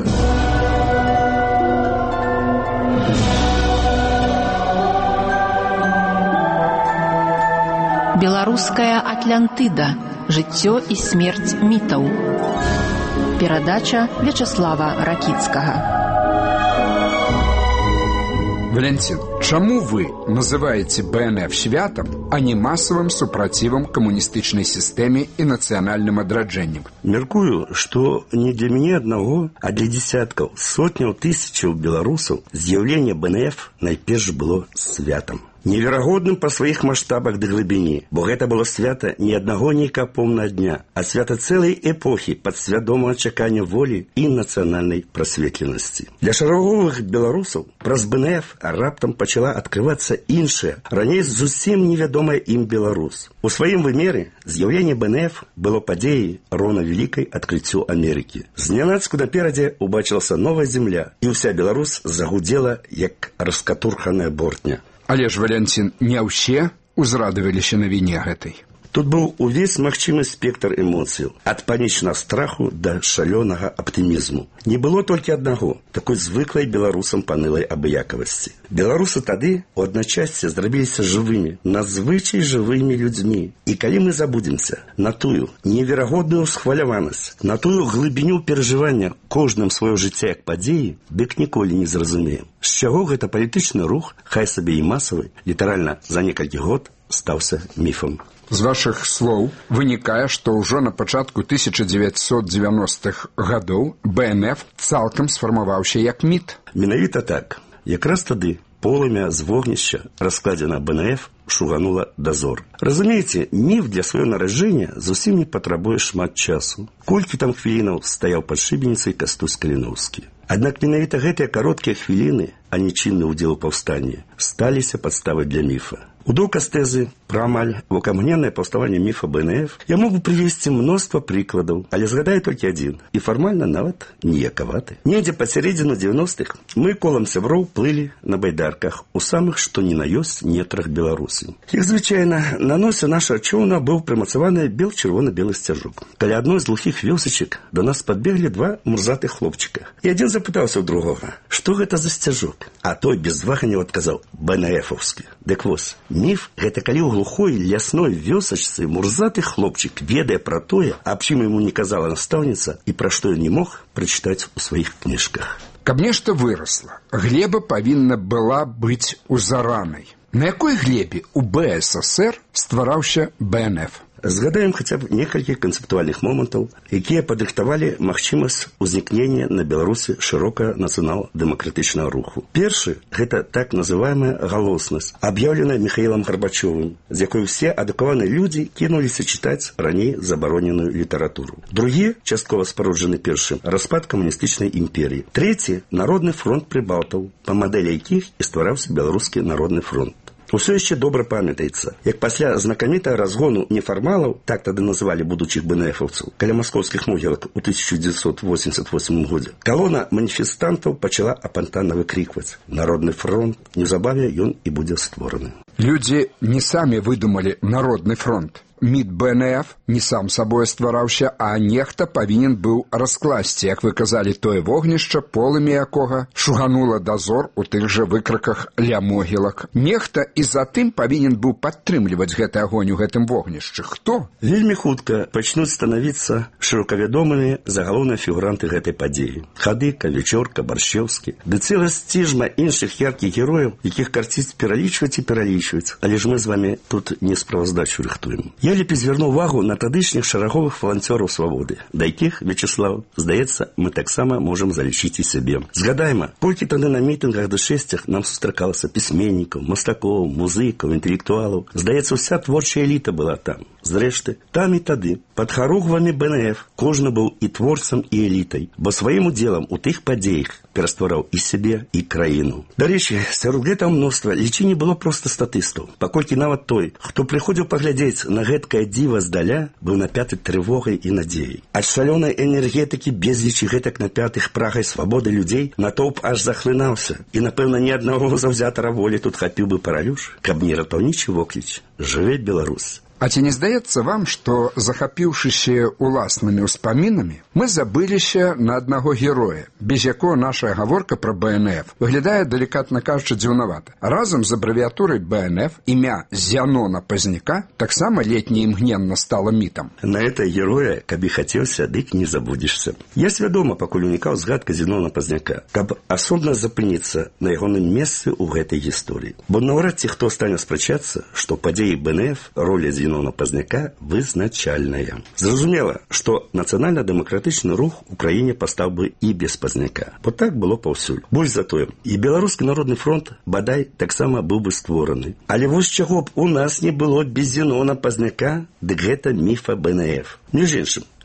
E: Беларуская Атлантыда. Жыццё і смерць мітаў. Перадача Вячаслава Ракіцкага.
I: Валянцін, чаму вы называеце бэ эн эф святам, а не масавым супрацівам камуністычнай сістэме і нацыянальным адраджэннем?
J: Мяркую, што не для мяне аднаго, а для дзесяткаў, сотняў тысячаў беларусаў з'яўленне бэ эн эф найперш было святам. Неверагодным па сваіх маштабах ды глыбіні, бо гэта было свята не аднаго нейкага поўнага дня, а свята цэлай эпохі падсвядомага чакання волі і нацыянальнай прасветленасці. Для шараговых беларусаў праз бэ эн эф раптам пачала адкрывацца іншая, раней зусім невядомая ім Беларус. У сваім вымеры з'яўленне бэ эн эф было падзеяй роўна вялікай адкрыццю Амерыкі. Знянацку наперадзе убачылася новая земля, і ўся Беларусь загудзела, як раскатурханая бортня.
I: Але ж, Валянцін, не ўсе узрадаваліся навіне гэтай.
J: Тут быў увесь магчымы спектр эмоцыяў, ад панічнага страху да шалёнага аптымізму. Не было толькі аднаго, такой звыклай беларусам панылай абыякавасці. Беларусы тады у адначасці зрабіліся жывымі, надзвычай жывымі людзьмі. І калі мы забудземся на тую неверагодную схваляванасць, на тую глыбіню перажывання кожным сваё жыцця як падзеі, дык ніколі не зразумеем, з чаго гэта палітычны рух, хай сабе і масавы, літаральна за некалькі год стаўся міфам.
I: З вашых слоў вынікае, што ўжо на пачатку тысяча дзевяцьсот дзевяностых гадоў бэ эн эф цалкам сфармаваўся як міт.
J: Менавіта так. Якраз тады полымя з вогнішча, раскладзена бэ эн эф, шуганула дазор. Разумееце, міф для сваёй нараджэння зусім не патрабуе шмат часу. Колькі там хвілінаў стаяў пад шыбеніцай Кастусь Каліноўскі. Аднак менавіта гэтыя кароткія хвіліны, а не чынны ўдзел у паўстанні, сталіся падставай для міфа. У доказ тэзы пра амаль вокамгненнае паўставанне міфа бэ эн эф я могу прывесці мноства прыкладаў, але згадаю толькі адзін, і фармальна нават ніякаваты. Недзе пад сярэдзіну дзевяностых мы колам сяброў плылі на байдарках у самых што ні на ёсць нетрах Беларусі. Іх звычайна на носе нашага чоўна быў прымацаваны бел-чырвона-белы сцяжок. Каля адной з глухіх вёсачак да нас падбеглі два мурзатых хлопчыка. І адзін запытаўся ў другога, што гэта за сцяжок? А той без ваганняў адказаў: бэ эн эфаўскі. Дык вось, міф – гэта калі ў глухой лясной вёсачцы мурзаты хлопчык ведае пра тое, аб чым яму не казала настаўніца і пра што ён не мог прачытаць у сваіх кніжках.
I: Каб нешта вырасла, глеба павінна была быць узаранай. На якой глебе ў бэ эс эс эр ствараўся бэ эн эф?
J: Згадаем хаця б некалькі канцэптуальных момантаў, якія падрыхтавалі магчымасць узнікнення на Беларусі шырока нацыянал-дэмакратычнага руху. Першы – гэта так называемая галоснасць, аб'яўленая Міхаілам Гарбачовым, з якой усе адукаваныя людзі кінуліся чытаць раней забароненую літаратуру. Другі, часткова спароджаны першым, распад камуністычнай імперіі. Трэці – народны фронт прыбалтаў, па мадэлі якіх і ствараўся беларускі народны фронт. Усё яшчэ добра памятаецца, як пасля знакамітага разгону нефармалаў, так тады называлі будучых бэ эн эфаўцаў, каля маскоўскіх могілак у тысяча дзевяцьсот восемьдесят восьмым годзе, калона маніфестантаў пачала апантанна выкрикваць: «Народны фронт, неўзабаве ён і будзе створаны».
I: Людзі не самі выдумалі народны фронт. Міт бэ эн эф не сам сабой ствараўся, а нехта павінен быў раскласці, як вы казалі, тое вогнішча, полымя якога шуганула дазор у тых жа выкраках ля могілак. Нехта і затым павінен быў падтрымліваць гэты агонь у гэтым вогнішчы. Хто?
J: Вельмі хутка пачнуць станавіцца шырокавядомыя загалоўныя фігуранты гэтай падзеі. Хадыка, Вечорка, Баршчеўскі, ды цэлая сціжма іншых яркіх герояў, якіх карціць пералічваць і пералічваць. Але ж мы з вамі тут не справаздачу рыхтуем. Я лепей звярну увагу на тадышніх шараговых валанцёраў свабоды, да якіх, Вячеслав, здаецца, мы таксама можам залічыць і сябе. Згадайма, колькі тады на мітынгах ды шэсцях нам сустракалася пісьменнікаў, мастакоў, музыкаў, інтэлектуалаў. Здаецца, уся творчая эліта была там. Зрэшты, там і тады, пад харугвамі бэ эн эф, кожны быў і творцам, і элітай, бо сваім удзелам у тых падзеях пераствараў і сябе, і краіну. Дарэчы, сярод гэтага мноства лічы не было проста статыстаў, паколькі нават той, хто прыходзіў паглядзець на гэткае дзіва здаля, быў напяты трывогай і надзеяй. Ад шалёнай энергетыкі безлічы гэтак напятых прагай свабоды людзей натоўп аж захлынаўся, і, напэўна, ні аднаго заўзятара волі тут хапіў бы паралюш, каб не ратаўнічы вокліч: «Жыве Беларусь».
I: А ці не здаецца вам, што, захапіўшыся уласнымі ўспамінамі, мы забыліся на аднаго героя, без якога наша гаворка пра бэ эн эф выглядае, далікатна кажучы, дзіўнавата. Разам з абрэвіятурай бэ эн эф імя Зянона Пазняка таксама летне імгненна стала мітам.
J: На это героя, каб і хацеўся, дык не забудзешся. Я свядома пакуль унікаў згадка Зянона Пазняка, каб асобна запыніцца на ягоным месцы ў гэтай гісторыі. Бо наўрад ці хто стане спрачацца, што падзеі бэ эн эф, роля Зянона Пазняка вызначальная. Зразумела, што нацыянальна-дэмакратычны рух у краіне пастаў бы і без Пазняка, бо так было паўсюль. Больш за тое, і беларускі народны фронт бадай таксама быў бы створаны. Але вось чаго б у нас не было без Зянона Пазняка, дык гэта міфа бэ эн эф. Між іншым,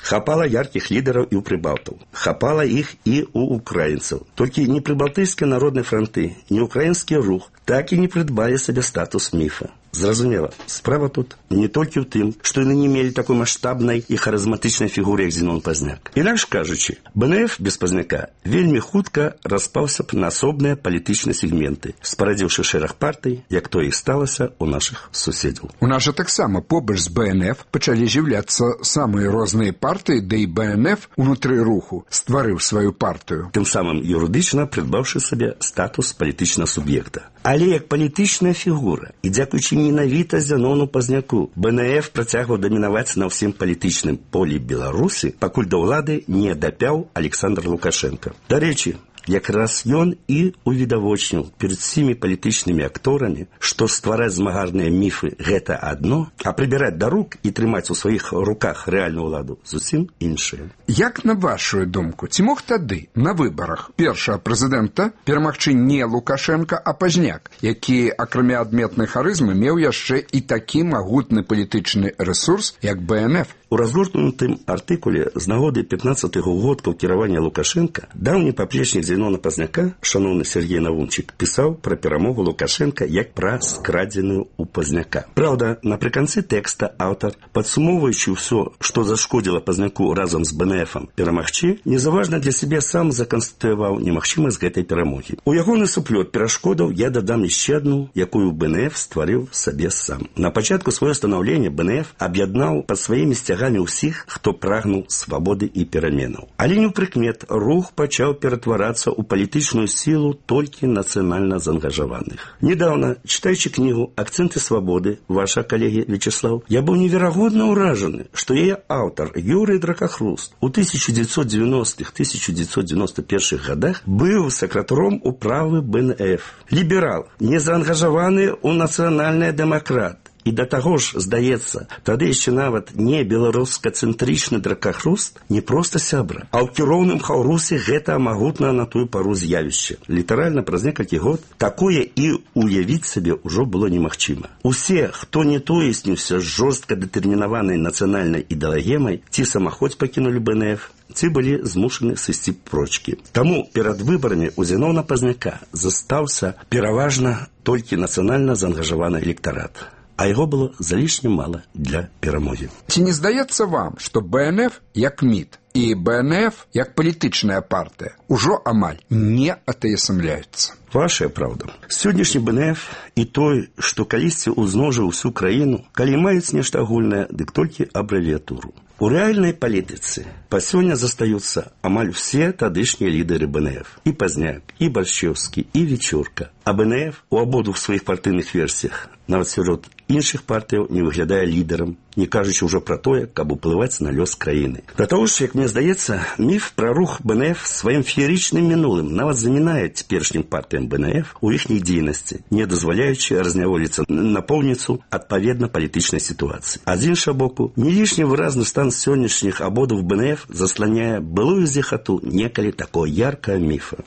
J: Хапала ярких лидеров и у прибалтов. Хапала их и у украинцев. Только ни прибалтийские народные фронты, ни украинский рух так и не придбали себе статус мифа. Зразумела, справа тут не толькі ў тым, што яны не мелі такой маштабнай і харызматычнай фігуры, як Зенон Пазняк. Інакш кажучы, БНФ без Пазняка вельмі хутка распаўся б на асобныя палітычныя сегменты, спарадзіўшы шэраг партый, як то і сталася ў нашых суседзяў.
I: У нас жа таксама побач з БНФ пачалі з'яўляцца самыя розныя партыі, да і БНФ унутры руху стварыў сваю партыю.
J: Тым самым юрыдычна прыдбаўшы сабе статус палітычнага суб'екта. Але як палітычная фігура і дзякуючы менавіта Зенону Пазняку БНФ працягваў дамінаваць на ўсім палітычным полі Беларусі, пакуль да ўлады не дапяў Александр Лукашенко. Дарэчы, якраз ён і увідавочніў перед всімі палітычнымі акторамі, што ствараць змагарныя міфы гэта адно, а прыбіраць да рук і трымаць у сваіх руках рэальную ўладу зусім іншае.
I: Як на вашу думку, ці мог тады на выбарах першага прэзідэнта перамагчы не Лукашенко, а Пазняк, які, акрамя адметнай харызмы, меў яшчэ і такі магутны палітычны рэсурс, як БНФ?
J: У разгортнутым артыкуле з нагоды пятнаццатых годкаў кіравання Лукашенка даўні паплечнік Зенона Пазняка, шаноўны Сергей Навунчык, пісаў пра перамогу Лукашенка як пра скрадзеную у Пазняка. Праўда, напрыканцы тэкста аўтар, падсумоўваючы ўсё, што зашкодзіла Пазняку разам з БНФам перамагчы, незаважна для сябе сам заканстытуяваў немагчымасць гэтай перамогі. У ягоны суплёт перашкодаў я дадам яшчэ адну, якую БНФ стварыў сабе сам. На пачатку сваёй станаўлення БНФ аб'яднаў пад сваімі сцягамі ўсіх, хто прагнуў свабоды і пераменаў. Але не ў прыкмет, рух пачаў ператварацца ў палітычную сілу толькі нацыянальна заангажаваных. Недавно, читаючы кнігу «Акценты свабоды» ваша калегі Вячеслав, я быў неверагодна ўражаны, што яе аўтар Юрый Дракахруст у тысяча девятьсот девяностых — тысяча девятьсот девяносто первых годах быў сакратаром управы БНФ. Ліберал, не заангажаваны ў нацыянальны дэмакрат. І да таго ж, здаецца, тады яшчэ нават не беларуска-цэнтрычны Дракахруст не проста сябра, а ў кіроўным хаўрусе гэта магутна на тую пару з'явішча. Літаральна праз некалькі год такое і уявіць сабе ўжо было немагчыма. Усе, хто не тоесніўся з жорстка дэтэрмінаванай нацыянальнай ідэалагемай, ці самахоць пакінулі БНФ, ці былі змушаны сысці прочкі. Таму перад выбарамі у Зенона Пазняка застаўся пераважна толькі нацыянальна заангажаваны электарат. А яго было залішне мала для перамогі.
I: Ці не здаецца вам, што БНФ як міт і БНФ як палітычная партыя ўжо амаль не атаясамляюцца?
J: Вашая праўда. Сённяшні БНФ і той, што калісьці ўзножыў усю краіну, калі маюць нешта агульнае, дык толькі абрэвіятуру. У рэальнай палітыцы па сёння застаюцца амаль усе тадышнія лідары БНФ. І Пазняк, і Баршчэўскі, і Вечорка. А БНФ у абодвух сваіх партыйных версіях, нават сярод іншых партыяў, не выглядае лідарам, не кажучы ўжо пра тое, каб уплываць на лёс краіны. Да таго ж, як мне здаецца, міф пра рух БНФ сваім феерычным мінулым нават замінае цяперашнім партыям БНФ у іхняй дзейнасці, не дазваляючы разняволіцца напоўніцу адпаведна палітычнай сітуацыі. А з іншага боку, не лішне выразны стан сённяшніх абодвух БНФ засланяе былую зіхату некалі такого яркага міфа.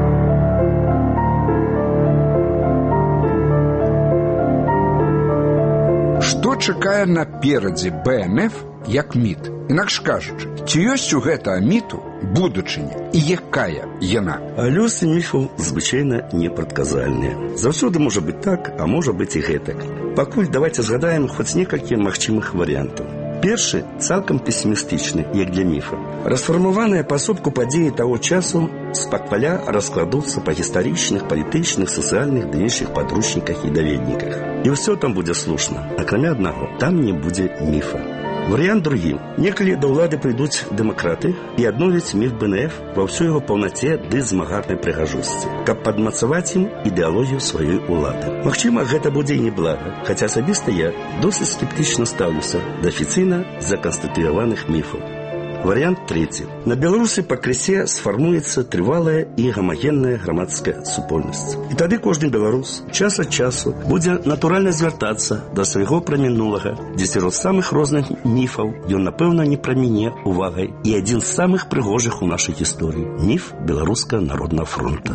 I: Што чакае наперадзе БНФ як міт? Інакш кажучы, ці ёсць у гэтага міту будучыня і якая яна?
J: Лёсы міфаў звычайна непрадказальныя. Заўсёды можа быць так, а можа быць і гэтак. Пакуль давайте згадаем хоць некалькі магчымых варыянтаў. Першы цалкам песімістычны, як для міфа. Расфармаваныя пасобку падзеі таго часу спакваля раскладуцца па гістарычных, палітычных, сацыяльных ды іншых падручніках і даведніках. І ўсё там будзе слушна, акрамя аднаго, там не будзе міфа. Варыянт другі. Некалі да ўлады прыйдуць дэмакраты і адновяць міф БНФ ва ўсёй яго паўнаце ды змагарнай прыгажосці, каб падмацаваць ім ідэалогію сваёй улады. Магчыма, гэта будзе і неблага, хаця асабіста я досыць скептычна стаўлюся да афіцыйна заканстытуяваных міфаў. Варыянт трэці. На Беларусі пакрысе сфармуецца трывалая і гамагенная грамадская супольнасць. І тады кожны беларус час ад часу будзе натуральна звяртацца да свайго прамінулага, дзе сярод самых розных міфаў ён, напэўна, не праміне увагай і адзін з самых прыгожых у нашай гісторыі — міф Беларускага народнага фронта.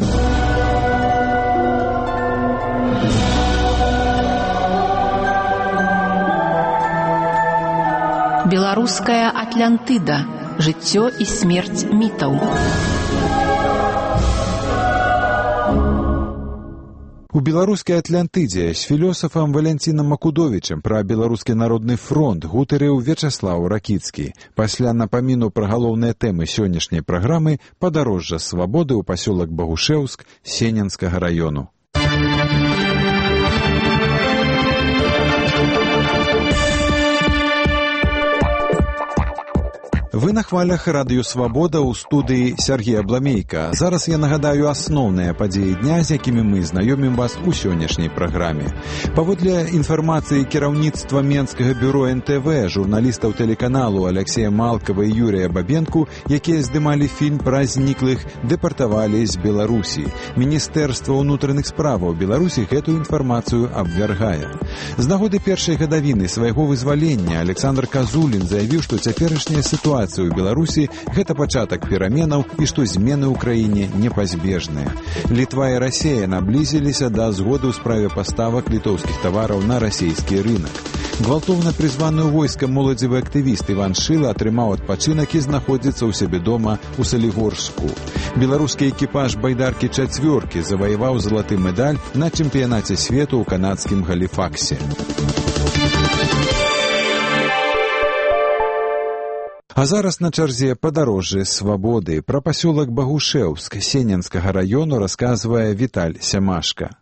E: Беларуская Атлантыда. Жыццё і смерць мітаў.
A: У беларускай Атлантыдзе з філёсафам Валянцінам Макудовічам пра беларускі народны фронт гутарыў Вячаслаў Ракіцкі. Пасля напаміну пра галоўныя тэмы сённяшняй праграмы падарожжа свабоды ў пасёлак Багушэўск Сененскага раёну. Вы на хвалях радыё «Свабода» ў студыі Сергей Абламейка. Зараз я нагадаю асноўныя падзеі дня, з якімі мы знаёмім вас у сённяшняй праграме. Паводле інфармацыі кіраўніцтва Менскага бюро эн тэ вэ, журналістаў тэлеканалу Алексея Малкава і Юрія Бабенку, якія здымалі фільм пра зніклых, дэпартавалі з Беларусі. Міністэрства ўнутраных справаў Беларусі гэтую інфармацыю абвяргае. З нагоды першай гадавіны свайго вызвалення Александр Казулін заявіў, што цяперашняя сітуацыя у Беларусі – гэта пачатак пераменаў і што змены ў краіне непазбежныя. Літва і Расія наблізіліся да згоды ў справе паставак літоўскіх тавараў на расійскі рынак. Гвалтоўна прызваны ў войска моладзевы актывіст Іван Шыла атрымаў адпачынак і знаходзіцца ў сябе дома ў Салігорску. Беларускі экіпаж байдаркі «Чацвёркі» заваяваў залаты медаль на чэмпіянаце свету ў канадскім Галіфаксе. А зараз на чарзе падарожжа свабоды. Пра пасёлак Багушэўск Сененскага раёну расказвае Віталь Сямашка.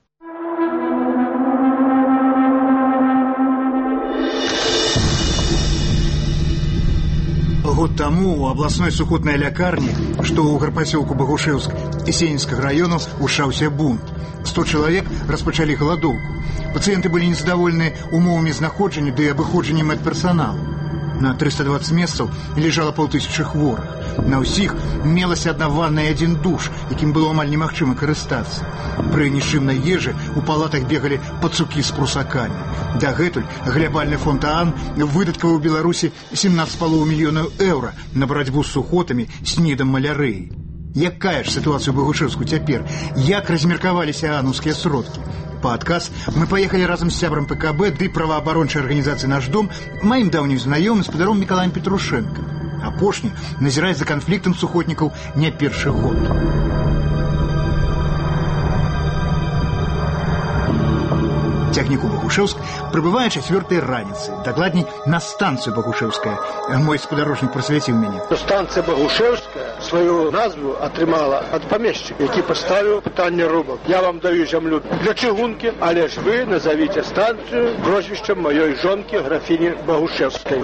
K: Год таму у абласной сухотнай лякарні, што ў гарпасёлку Багушэўск і Сененскага раёну, ушаўся бунт. сто чалавек распачалі галадоўку. Пацыенты былі незадаволены умовамі знаходжання ды абыходжаннем медперсаналу. На триста двадцать месцаў лежала паўтысячы хворых. На ўсіх мелася адна ванна і адзін душ, якім было амаль немагчыма карыстацца. Пры нішчымнай ежы ў палатах бегалі пацукі з прусакамі. Дагэтуль глябальны фонд ААН выдаткаваў у Беларусі семнаццаць з паловай мільёнаў еўра на барацьбу з сухотамі, снідам, малярыяй. Якая ж сітуацыя ў Багушэўску цяпер? Як размеркаваліся аанаўскія сродкі? Па адказ мы паехалі разам з сябрам пэ ка бэ ды праваабарончай арганізацыі «Наш дом», маім даўнім знаёмым спадаром Мікалаем Петрушэнка. Апошні назірае за канфліктам сухотнікаў не першы год. Цягнік у Багушэўск прыбывае чацвёртай раніцы, дакладней на станцыю Багушэўская. Мой спадарожнік прасвяціў мяне.
L: Станцыя Багушэўская сваю назву атрымала ад памешчыка, які паставіў пытанне рубак. Я вам даю зямлю для чыгункі, але ж вы назавіце станцыю прозвішчам маёй жонкі графіні Багушэўскай.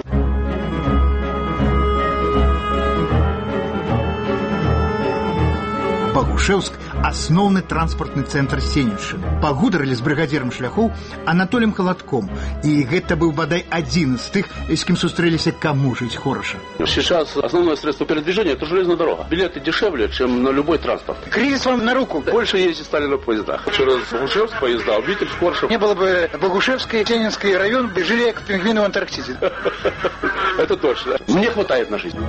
K: Багушэўск – асноўны транспартны цэнтр Сененшчыны. Пагутарылі з брыгадзірам шляхоў Анатолем Халадком. И гэта быў бадай один из тых, с кем сустрэліся, кому жить хорошо.
M: Сейчас основное средство передвижения – это железная дорога. Билеты дешевле, чем на любой транспорт.
K: Кризис вам на руку.
M: Больше ездить стали на поездах. Через Багушэўск поезда, Витебск, Хоршев.
K: Не было бы Багушевский, Сененский район, жили как пингвины в Антарктиде.
M: Это точно. Мне хватает на жизнь.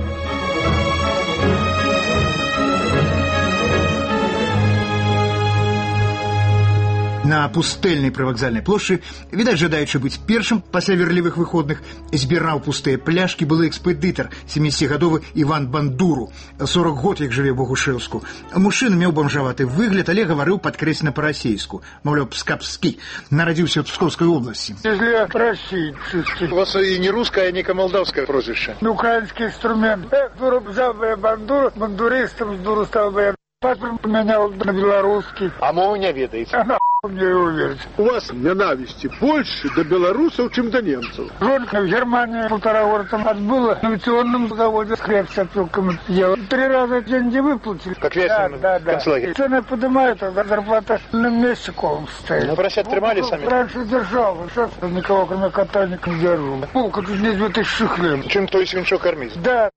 K: На пустэльнай прывакзальнай плошчы, відаць, жадаючы быць першым пасля верлівых выходных, збіраў пустыя пляшкі былы экспедытар, семідзесяцігадовы Іван Бандуру. сорок год як жыве ў Багушэўску. Мужчына меў бамжаваты выгляд, але гаварыў падкрэслена па-расейску. Маўляў, пскапскі. Нарадзіўся ў Пскоўскай обласці.
N: Если расійцы.
L: У вас и не русское, не молдавское прозвище.
N: Украинский инструмент. Дуру взял бы я бандуру, бандуристом с дуру стал бы я. Паспорт поменял на белорусский.
L: А мову не ведаете.
N: А нахуй мне его верить.
L: У вас ненависти больше до белорусов, чем до немцев.
N: Жонка в Германии полтора года там отбыла на авиационном заводе с хлеб с отсылками делала. Три раза деньги выплатили.
L: Как весело.
N: Да, да, да. Цены поднимают, а зарплата на месте колом стоит.
L: Ну, просят тримали сами?
N: Раньше держал, сейчас никого кроме кота не держу. Полка тут здесь две тысячи хлеб.
L: Чем то и свинчок кормить?
N: Да.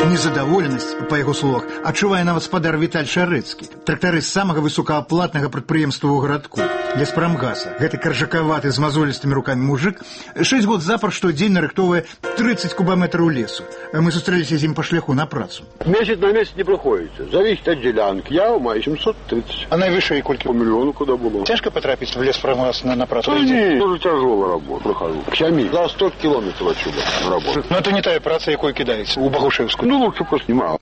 K: Незадаволенасць, па яго словах, адчувае нават спадар Віталь Шарэцкі, трактарыст самага высокааплатнага прадпрыемства ў гарадку, Леспрамгаса. Гэты каржакаваты з мазолістымі рукамі мужик шэсць год запар штодзень нарыхтоўвае тридцать кубометраў лесу. Мы сустрэліся з ім па шляху на працу.
L: Месяц на месяц не приходится. Зависит от делянки. Я маю семьсот тридцать.
K: А найвышэй колькі?
L: По миллиону куда было.
K: Цяжка потрапіць в Леспрамгас на, на працу?
L: Да не, тоже тяжелая работа. Прохожу. К семи. За сто километров отсюда на работу.
K: Но это не та праца, якой кидаецца у Багушевскую.
L: Ну, лучше просто мало.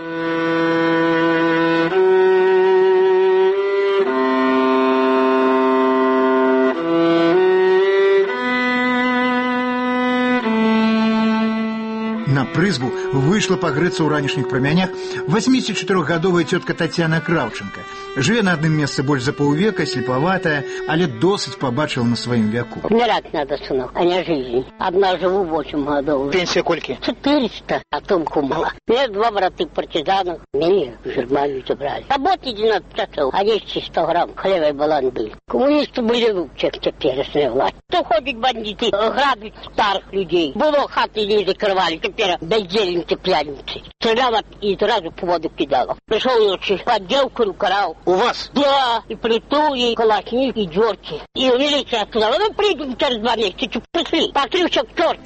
K: На прызбу выйшла пагрэцца ў ранішніх прамянях восьмидесятичетырохгадовая тётка Татьяна Кравченко. Жыве на адным месцы больш за паўвека, слепаватая, але досыць пабачыла на сваім веку.
O: Умирать надо, сынок, а не жизнь. Одна живу восемь годов.
K: Пенсия кольки?
O: четыреста, а Томку мало. У меня два брата партизанов, меня в Германию забрали. Работать двенадцать часов, а есть сто грамм хлеба и балан был. Коммунисты были лучше, теперешняя власть. Кто ходит бандиты, грабят старых людей. Было хаты не закрывали, теперь бездельницы, пьяницы. Стреляла и сразу по воду кидала. Пришел ночью, подделку рукарал.
K: У вас?
O: Да, и плиту, и кулаки, и дёрки. И милиция сказала, ну придем через два месяца, пришли. Пошли все к черту.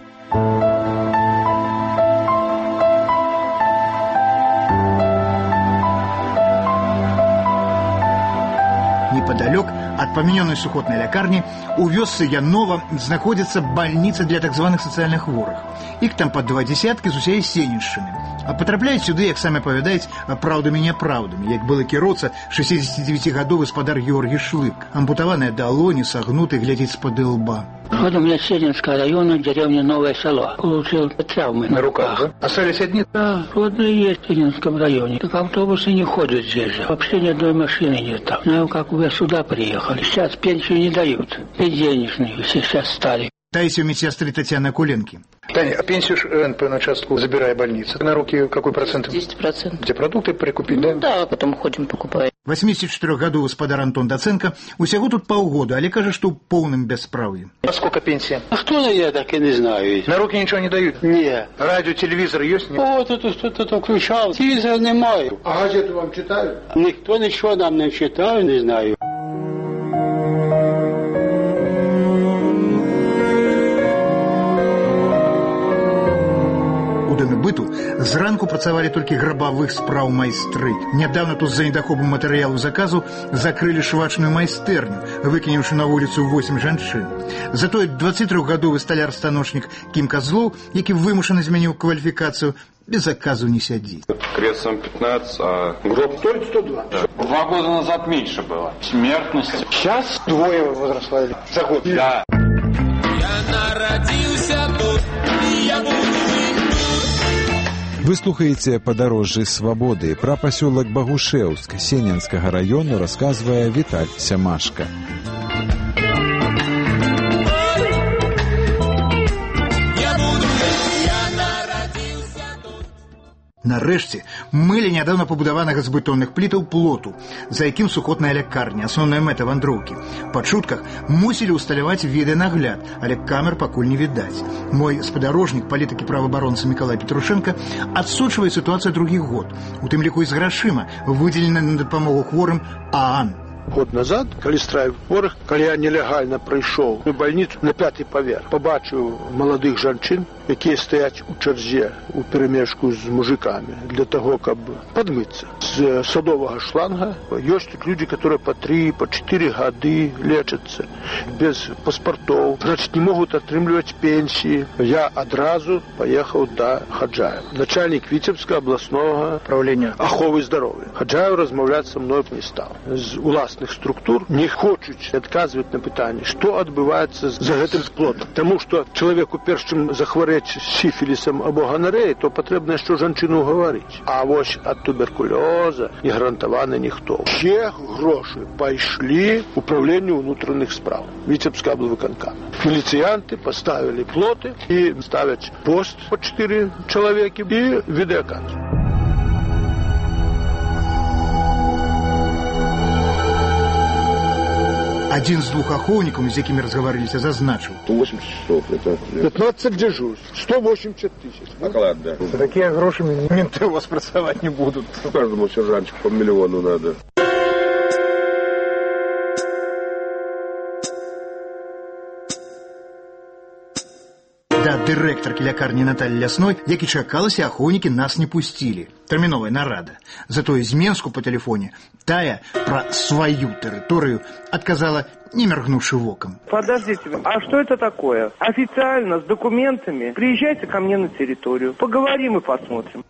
K: Неподалеку от помененной сухотной лякарни у вёсцы Янова знаходится больница для так званых социальных хворых. Их там по два десятки з усей Сенежшчыны. А потрапляюць сюды, як самі павядаюць, праўдамі няпраўдамі, як былы кіроўца шестидесятидевятигадовы спадар Георгий Шлык. Ампутаваныя далоні, сагнуты, глядзіць з-пад лба.
P: Родом я Сенинского района, деревня Новое Село. Получил травмы на руках.
K: Да? Остались одни?
P: Да, родные есть в Сенинском районе. Так автобусы не ходят здесь же. Вообще ни одной машины нет там. Знаю, как вы сюда приехали. Сейчас пенсию не дают. И денежные все сейчас стали.
K: Таисия медсестры Татьяна Куленки.
Q: Таня, а пенсию эн пэ на частку забирая больница. На руки какой процент?
R: десять процентов.
Q: Где продукты прикупить,
R: ну,
Q: да?
R: Да, потом ходим покупаем.
K: восьмидесятичетырохгадовы спадар Антон Даценко усяго тут паўгода, але кажа, што ў поўным бясправ'і.
Q: А сколько пенсия?
S: А что я так и не знаю.
Q: На руки ничего не дают?
S: Нет.
Q: Радио, телевизор есть? Нет?
S: Вот это что-то включал. Телевизор не маю.
Q: А газету вам читают?
S: Никто ничего нам не читает, не знаю.
K: Быту зранку працавалі толькі грабавых спраў майстры. Нядаўна тут з-за недахопу матэрыялу заказу закрылі швачную майстэрню, выкінуўшы на вуліцу восемь жанчын. Затое дваццацітрохгадовы сталяр-станочнік Кім Козлоў, які вымушана змяніў кваліфікацыю, без заказу не сядзіць.
T: Крестом пятнадцать, а гроб
Q: стоит сто два.
T: Да. Два года назад меньше было. Смертность.
Q: Сейчас двое возросло за год.
T: Да.
U: Я народился тут, и я буду.
A: Вы слухаеце «Падарожжы свабоды». Пра пасёлак Багушеўск Сенінскага раёну расказвае Віталь Сямашка.
K: Нарэшце, мылі нядаўна пабудаванага з бетонных плітаў плоту, за якім сухотная лякарня, асноўная мэта вандроўкі. Па чутках мусілі ўсталяваць відэанагляд, але камер пакуль не відаць. Мой спадарожнік, палітык і праваабаронца Мікалай Петрушенко, адсочвае сітуацыю другі год, у тым ліку і з грашыма, выдзелены на дапамогу хворым ААН.
L: Год назад, калі страйк хворых, калі я нелегальна прыйшоў у больніцу на пяты паверх, побачыў маладых жанчын, якія стаяць у чарзе у перемешку з мужикамі для того, каб падмыцца. З садовага шланга ёсць тут людзі, которые по три, по четыре гады лечацца без паспартоў, значит, не могуць атрымліваць пенсіі. Я адразу паехаў да Хаджаева, начальник Віцебскага областного правления аховы здароўя. Хаджаев размаўляць са мной не стаў. З уласных структур не хочуць адказваць на пытанне, што адбываецца за гэтым плотам. Таму што чалавеку перш чым захварэць сіфілісам або ганарэяй, то патрэбна яшчэ жанчыну гаварыць. А вось ад туберкулёза не гарантаваны ніхто. Усе грошы пайшлі управленню ўнутраных спраў Віцебскага аблвыканкама. Міліцыянты паставілі плоты і ставяць пост по чатыры чалавекі і відэакамеры.
K: Один з двух ахоўнікаў, з якімі разгаварыліся, зазначыў:
L: восемьдесят часов, это пятнадцать дежурств, сто восемьдесят тысяч. Оклад, да.
Q: За такие гроши менты у вас працаваць не будут.
L: Каждому сержантчику по миллиону надо.
K: Да дырэктаркі лякарні Наталі Лясной, як і чакалася, ахоўнікі нас не пусцілі. Тэрміновая нарада. Затое з Менску па тэлефоне тая пра сваю тэрыторыю адказала, не моргнувши воком.
B: Подождите, а что это такое? Официально, с документами. Приезжайте ко мне на территорию. Поговорим и посмотрим.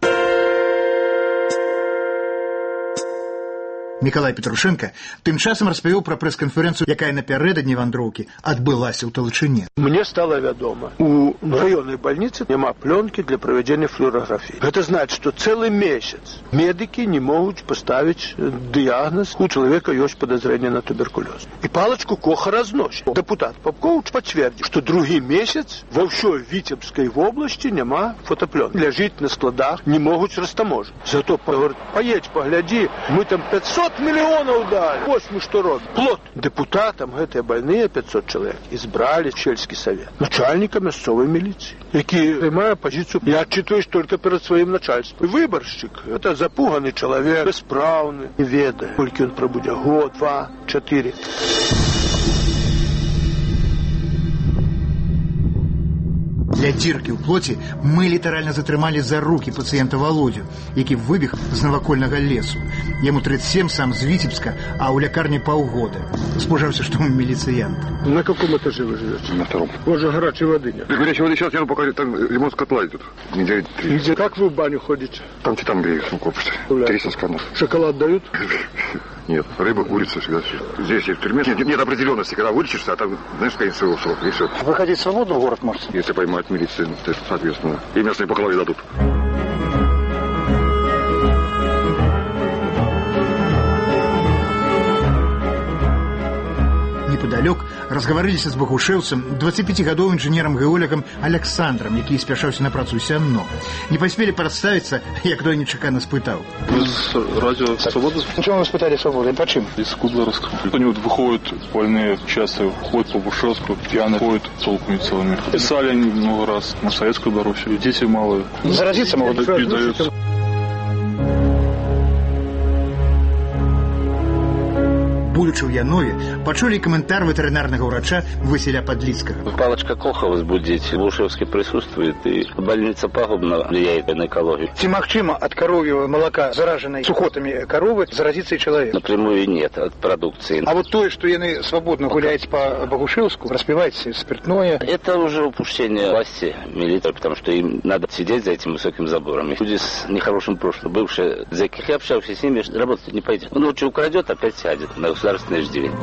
K: Миколай Петрушенко тым часам распавёў пра прэс-канферэнцыю, якая напярэдадні вандроўкі адбылася ў Талачыне.
L: Мне стало вядома, у раённай больницы няма пленки для проведения флюорографии. Это значит, что целый месяц медики не могут поставить диагноз, у человека есть подозрение на туберкулез. И палочку Коха разносит. Депутат Попкович подтвердил, что другий месяц во всей Витебской области няма фотопленки. Лежит на складах, не могут растаможить. Зато говорит, поедь, погляди, мы там пятьсот миллионов дали. Вот мы что робим. Плот. Депутатам этой больные пятьсот человек избрали Чельский совет. Начальника мясцовой милиции. Які займає позицию, я отчитуюсь только перед своим начальством. Выборщик, это запуганный человек, бесправный, не ведая, сколько он пробудет. Год, два, четыре.
K: Для дзіркі ў плоці мы літаральна затрымалі за рукі пацыента Володю, які выбег з навакольнага лесу. Яму тридцать семь, сам з Витебска, а ў лякарні паўгода. Спужаўся, што мы міліцыянты.
L: На каком этаже вы живете?
T: На втором.
L: Может, горячей воды нет?
T: Горячей воды сейчас нет, пока там ремонт котла идет. Недели три.
L: Где? Как вы в баню ходите?
T: Там там греют, на корпусе. триста сканов.
L: Шоколад дают?
T: Нет, рыба, курица, всегда все. Здесь есть тюрьме. Нет, нет определенности, когда вылечишься, а там, знаешь, конец своего срока, и все.
Q: Выходить свободно в город можете?
T: Если поймают милицию, то, соответственно, и местные по голове дадут.
K: Непадалёк разгаварыліся з багушэўцам, дваццаціпяцігадовым інжынерам-геолегам Александром, які спяшаўся на працу сянно. Не паспелі прадставіцца, як той нечакана спытаў.
V: Вы с радио «Свобода»?
Q: Ничего вы испытали свободу? Почему?
V: Из Кудларовска. Они вот выходят больные часто, ходят по Бушевску, пьяные, ходят толками целыми. Писали они много раз на Советскую Белоруссию. Дети малые.
Q: Заразиться могут?
V: Передаются.
K: Будучи в Янове, почули комментарий ветеринарного врача Василя Подлицкого.
W: Палочка Коха возбудить в Бушевске присутствует, и больница пагубно влияет на экологию.
Q: Ці магчыма от коровьего молока, зараженной сухотами коровы, заразиться и человек?
W: Напрямую нет, от продукции.
Q: А вот то, что яны свободно гуляете по Богушевску, распиваете спиртное...
W: Это уже упущение власти, милиции, потому что им надо сидеть за этим высоким забором. Люди с нехорошим прошлым, бывшие зэки, я общался с ними, работать не пойдет. Он лучше украдет, опять сядет на государственное иждивение.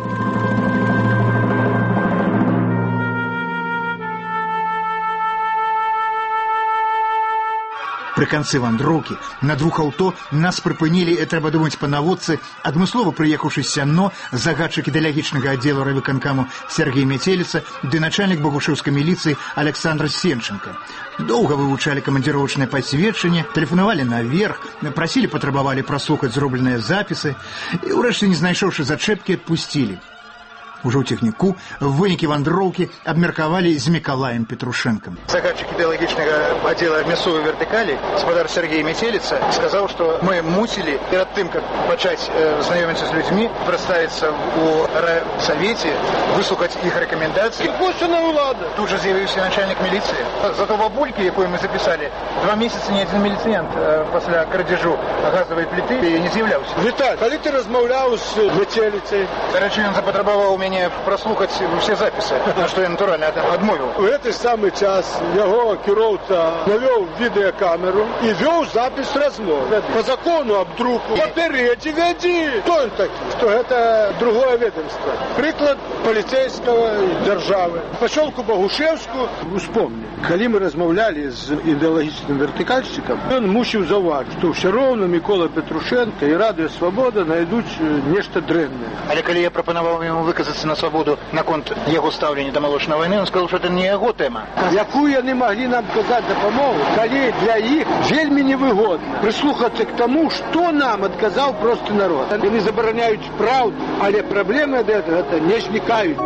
K: Пры канцы вандроўкі на двух аўто нас прыпынілі, трэба думаць, па наводцы, адмыслова прыехаўшы з сянно, загадчык ідэалагічнага аддзелу райвыканкаму Сергей Метеліца ды начальнік багушэўскай міліцыі Александр Сенченко. Доўга вывучалі камандзіровачнае пасведчанне, тэлефанавалі наверх, прасілі, патрабавалі праслухаць зробленыя запісы і, урэшце, не знайшоўшы зачэпкі, адпусцілі. Уже у технику вынікі вандроўкі абмеркавалі з Миколаем Петрушенком.
Q: Загадчик идеологичного отдела мясовой вертикали, господар Сергей Метелица, сказал, что мы мусили перед тем, как начать э, знакомиться с людьми, представиться у райсовете, выслушать их рекомендации.
L: Пусть она влада.
Q: Тут же заявился начальник милиции. Зато бабульки, якую мы записали, два месяца ни один милиционент э, после крадежу газовой плиты не заявлялся.
L: Виталь, коли ты размовлял с Метелицей?
Q: До речі, він запотребував у мене прослухати всі записи, на що я натурально відмовив.
L: У цей самий час його керівця навів відеокамеру і вів запис розмови. По закону об друку. Попереди, веди. Хто він такий? Що це другое ведомство. Приклад поліцейського держави. В поселку Богушевську, вспомни, коли ми розмовляли з ідеологічним вертикальщиком, він мусив зауважити, що все равно Микола Петрушенко і Радіо Свобода знайдуть нечто древне.
Q: Але коли я пропонував йому виказати сына на свободу наконт яго стаўлення да малочнай вайны, он сказал, что это не яго тэма.
L: Якую яны маглі нам казаць дапамогу, калі для іх вельмі невыгодна прыслухацца к тому, што нам адказаў просты народ. Яны забараняюць праўду, але праблемы ад гэтага не знікаюць.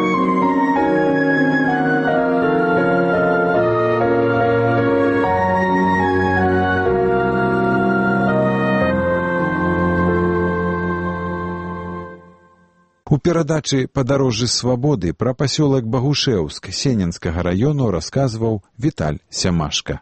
A: У перадачы «Падарожжы свабоды» пра пасёлак Багушэўск Сенінскага раёну расказваў Віталь Сямашка.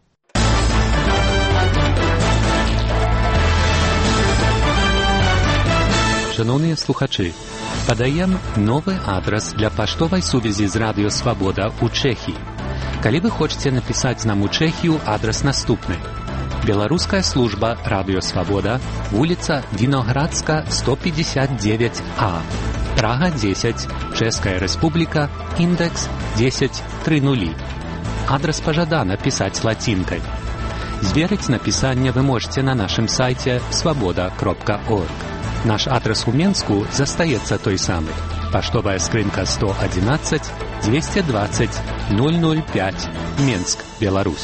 D: Шановныя слухачы, падаем новы адрас для паштовай сувязі з радыё «Свабода» ў Чэхіі. Калі вы хочаце напісаць нам у Чэхію, адрас наступны. Беларуская служба радыё «Свабода», вуліца Віноградска, сто пятьдесят девять А. Прага дзесяць, Чэшская Рэспубліка, індекс дзесяць тридцать. Адрас пажадана пісаць лацінкай. Зверыць напісанне вы можете на нашым сайце свабода кропка орг. Наш адрас у Менску застаецца той самы. Паштовая скрынка сто одиннадцать двести двадцать ноль ноль пять, Менск, Беларусь.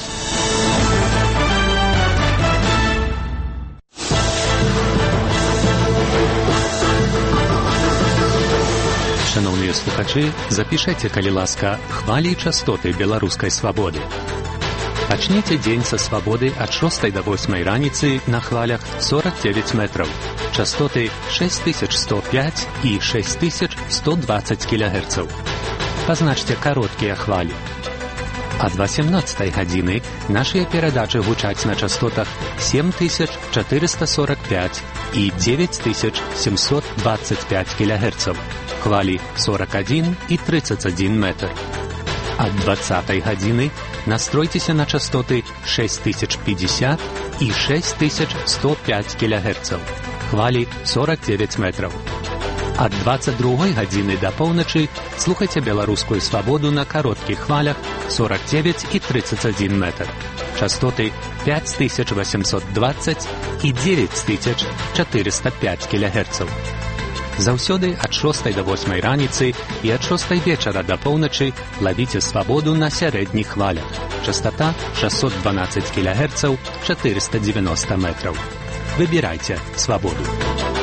D: Шановныя слухачы, запішайце, калі ласка, хвалі і частоты беларускай свабоды. Пачніце дзень са свабоды ад шостай да восьмай раніцы на хвалях сорок девять метров. Частоты шесть тысяч сто пять і шесть тысяч сто двадцать кілогерцаў. Пазначце кароткія хвалі. Ад восемнадцатай гадзіны нашыя перадачы гучаць на частотах семь тысяч четыреста сорок пять і девять тысяч семьсот двадцать пять кілогерцаў. Хвалі сорок один і тридцать один метр. Ад двадцатай гадзіны настройцеся на частоты шесть тысяч пятьдесят і шесть тысяч сто пять кілогерцаў. Хвалі сорок девять метров. Ад двадцать другой гадзіны да поўначы слухайце беларускую свабоду на кароткіх хвалях сорок девять і тридцать один метр. Частоты пять тысяч восемьсот двадцать і девять тысяч четыреста пять кілогерцаў. Заўсёды ад шостай да восьмай раніцы і ад шостай вечара да поўначы лавіце свабоду на сярэдніх хвалях. Частота шестьсот двенадцать кілогерцаў, четыреста девяносто метров. Выбирайте свободу.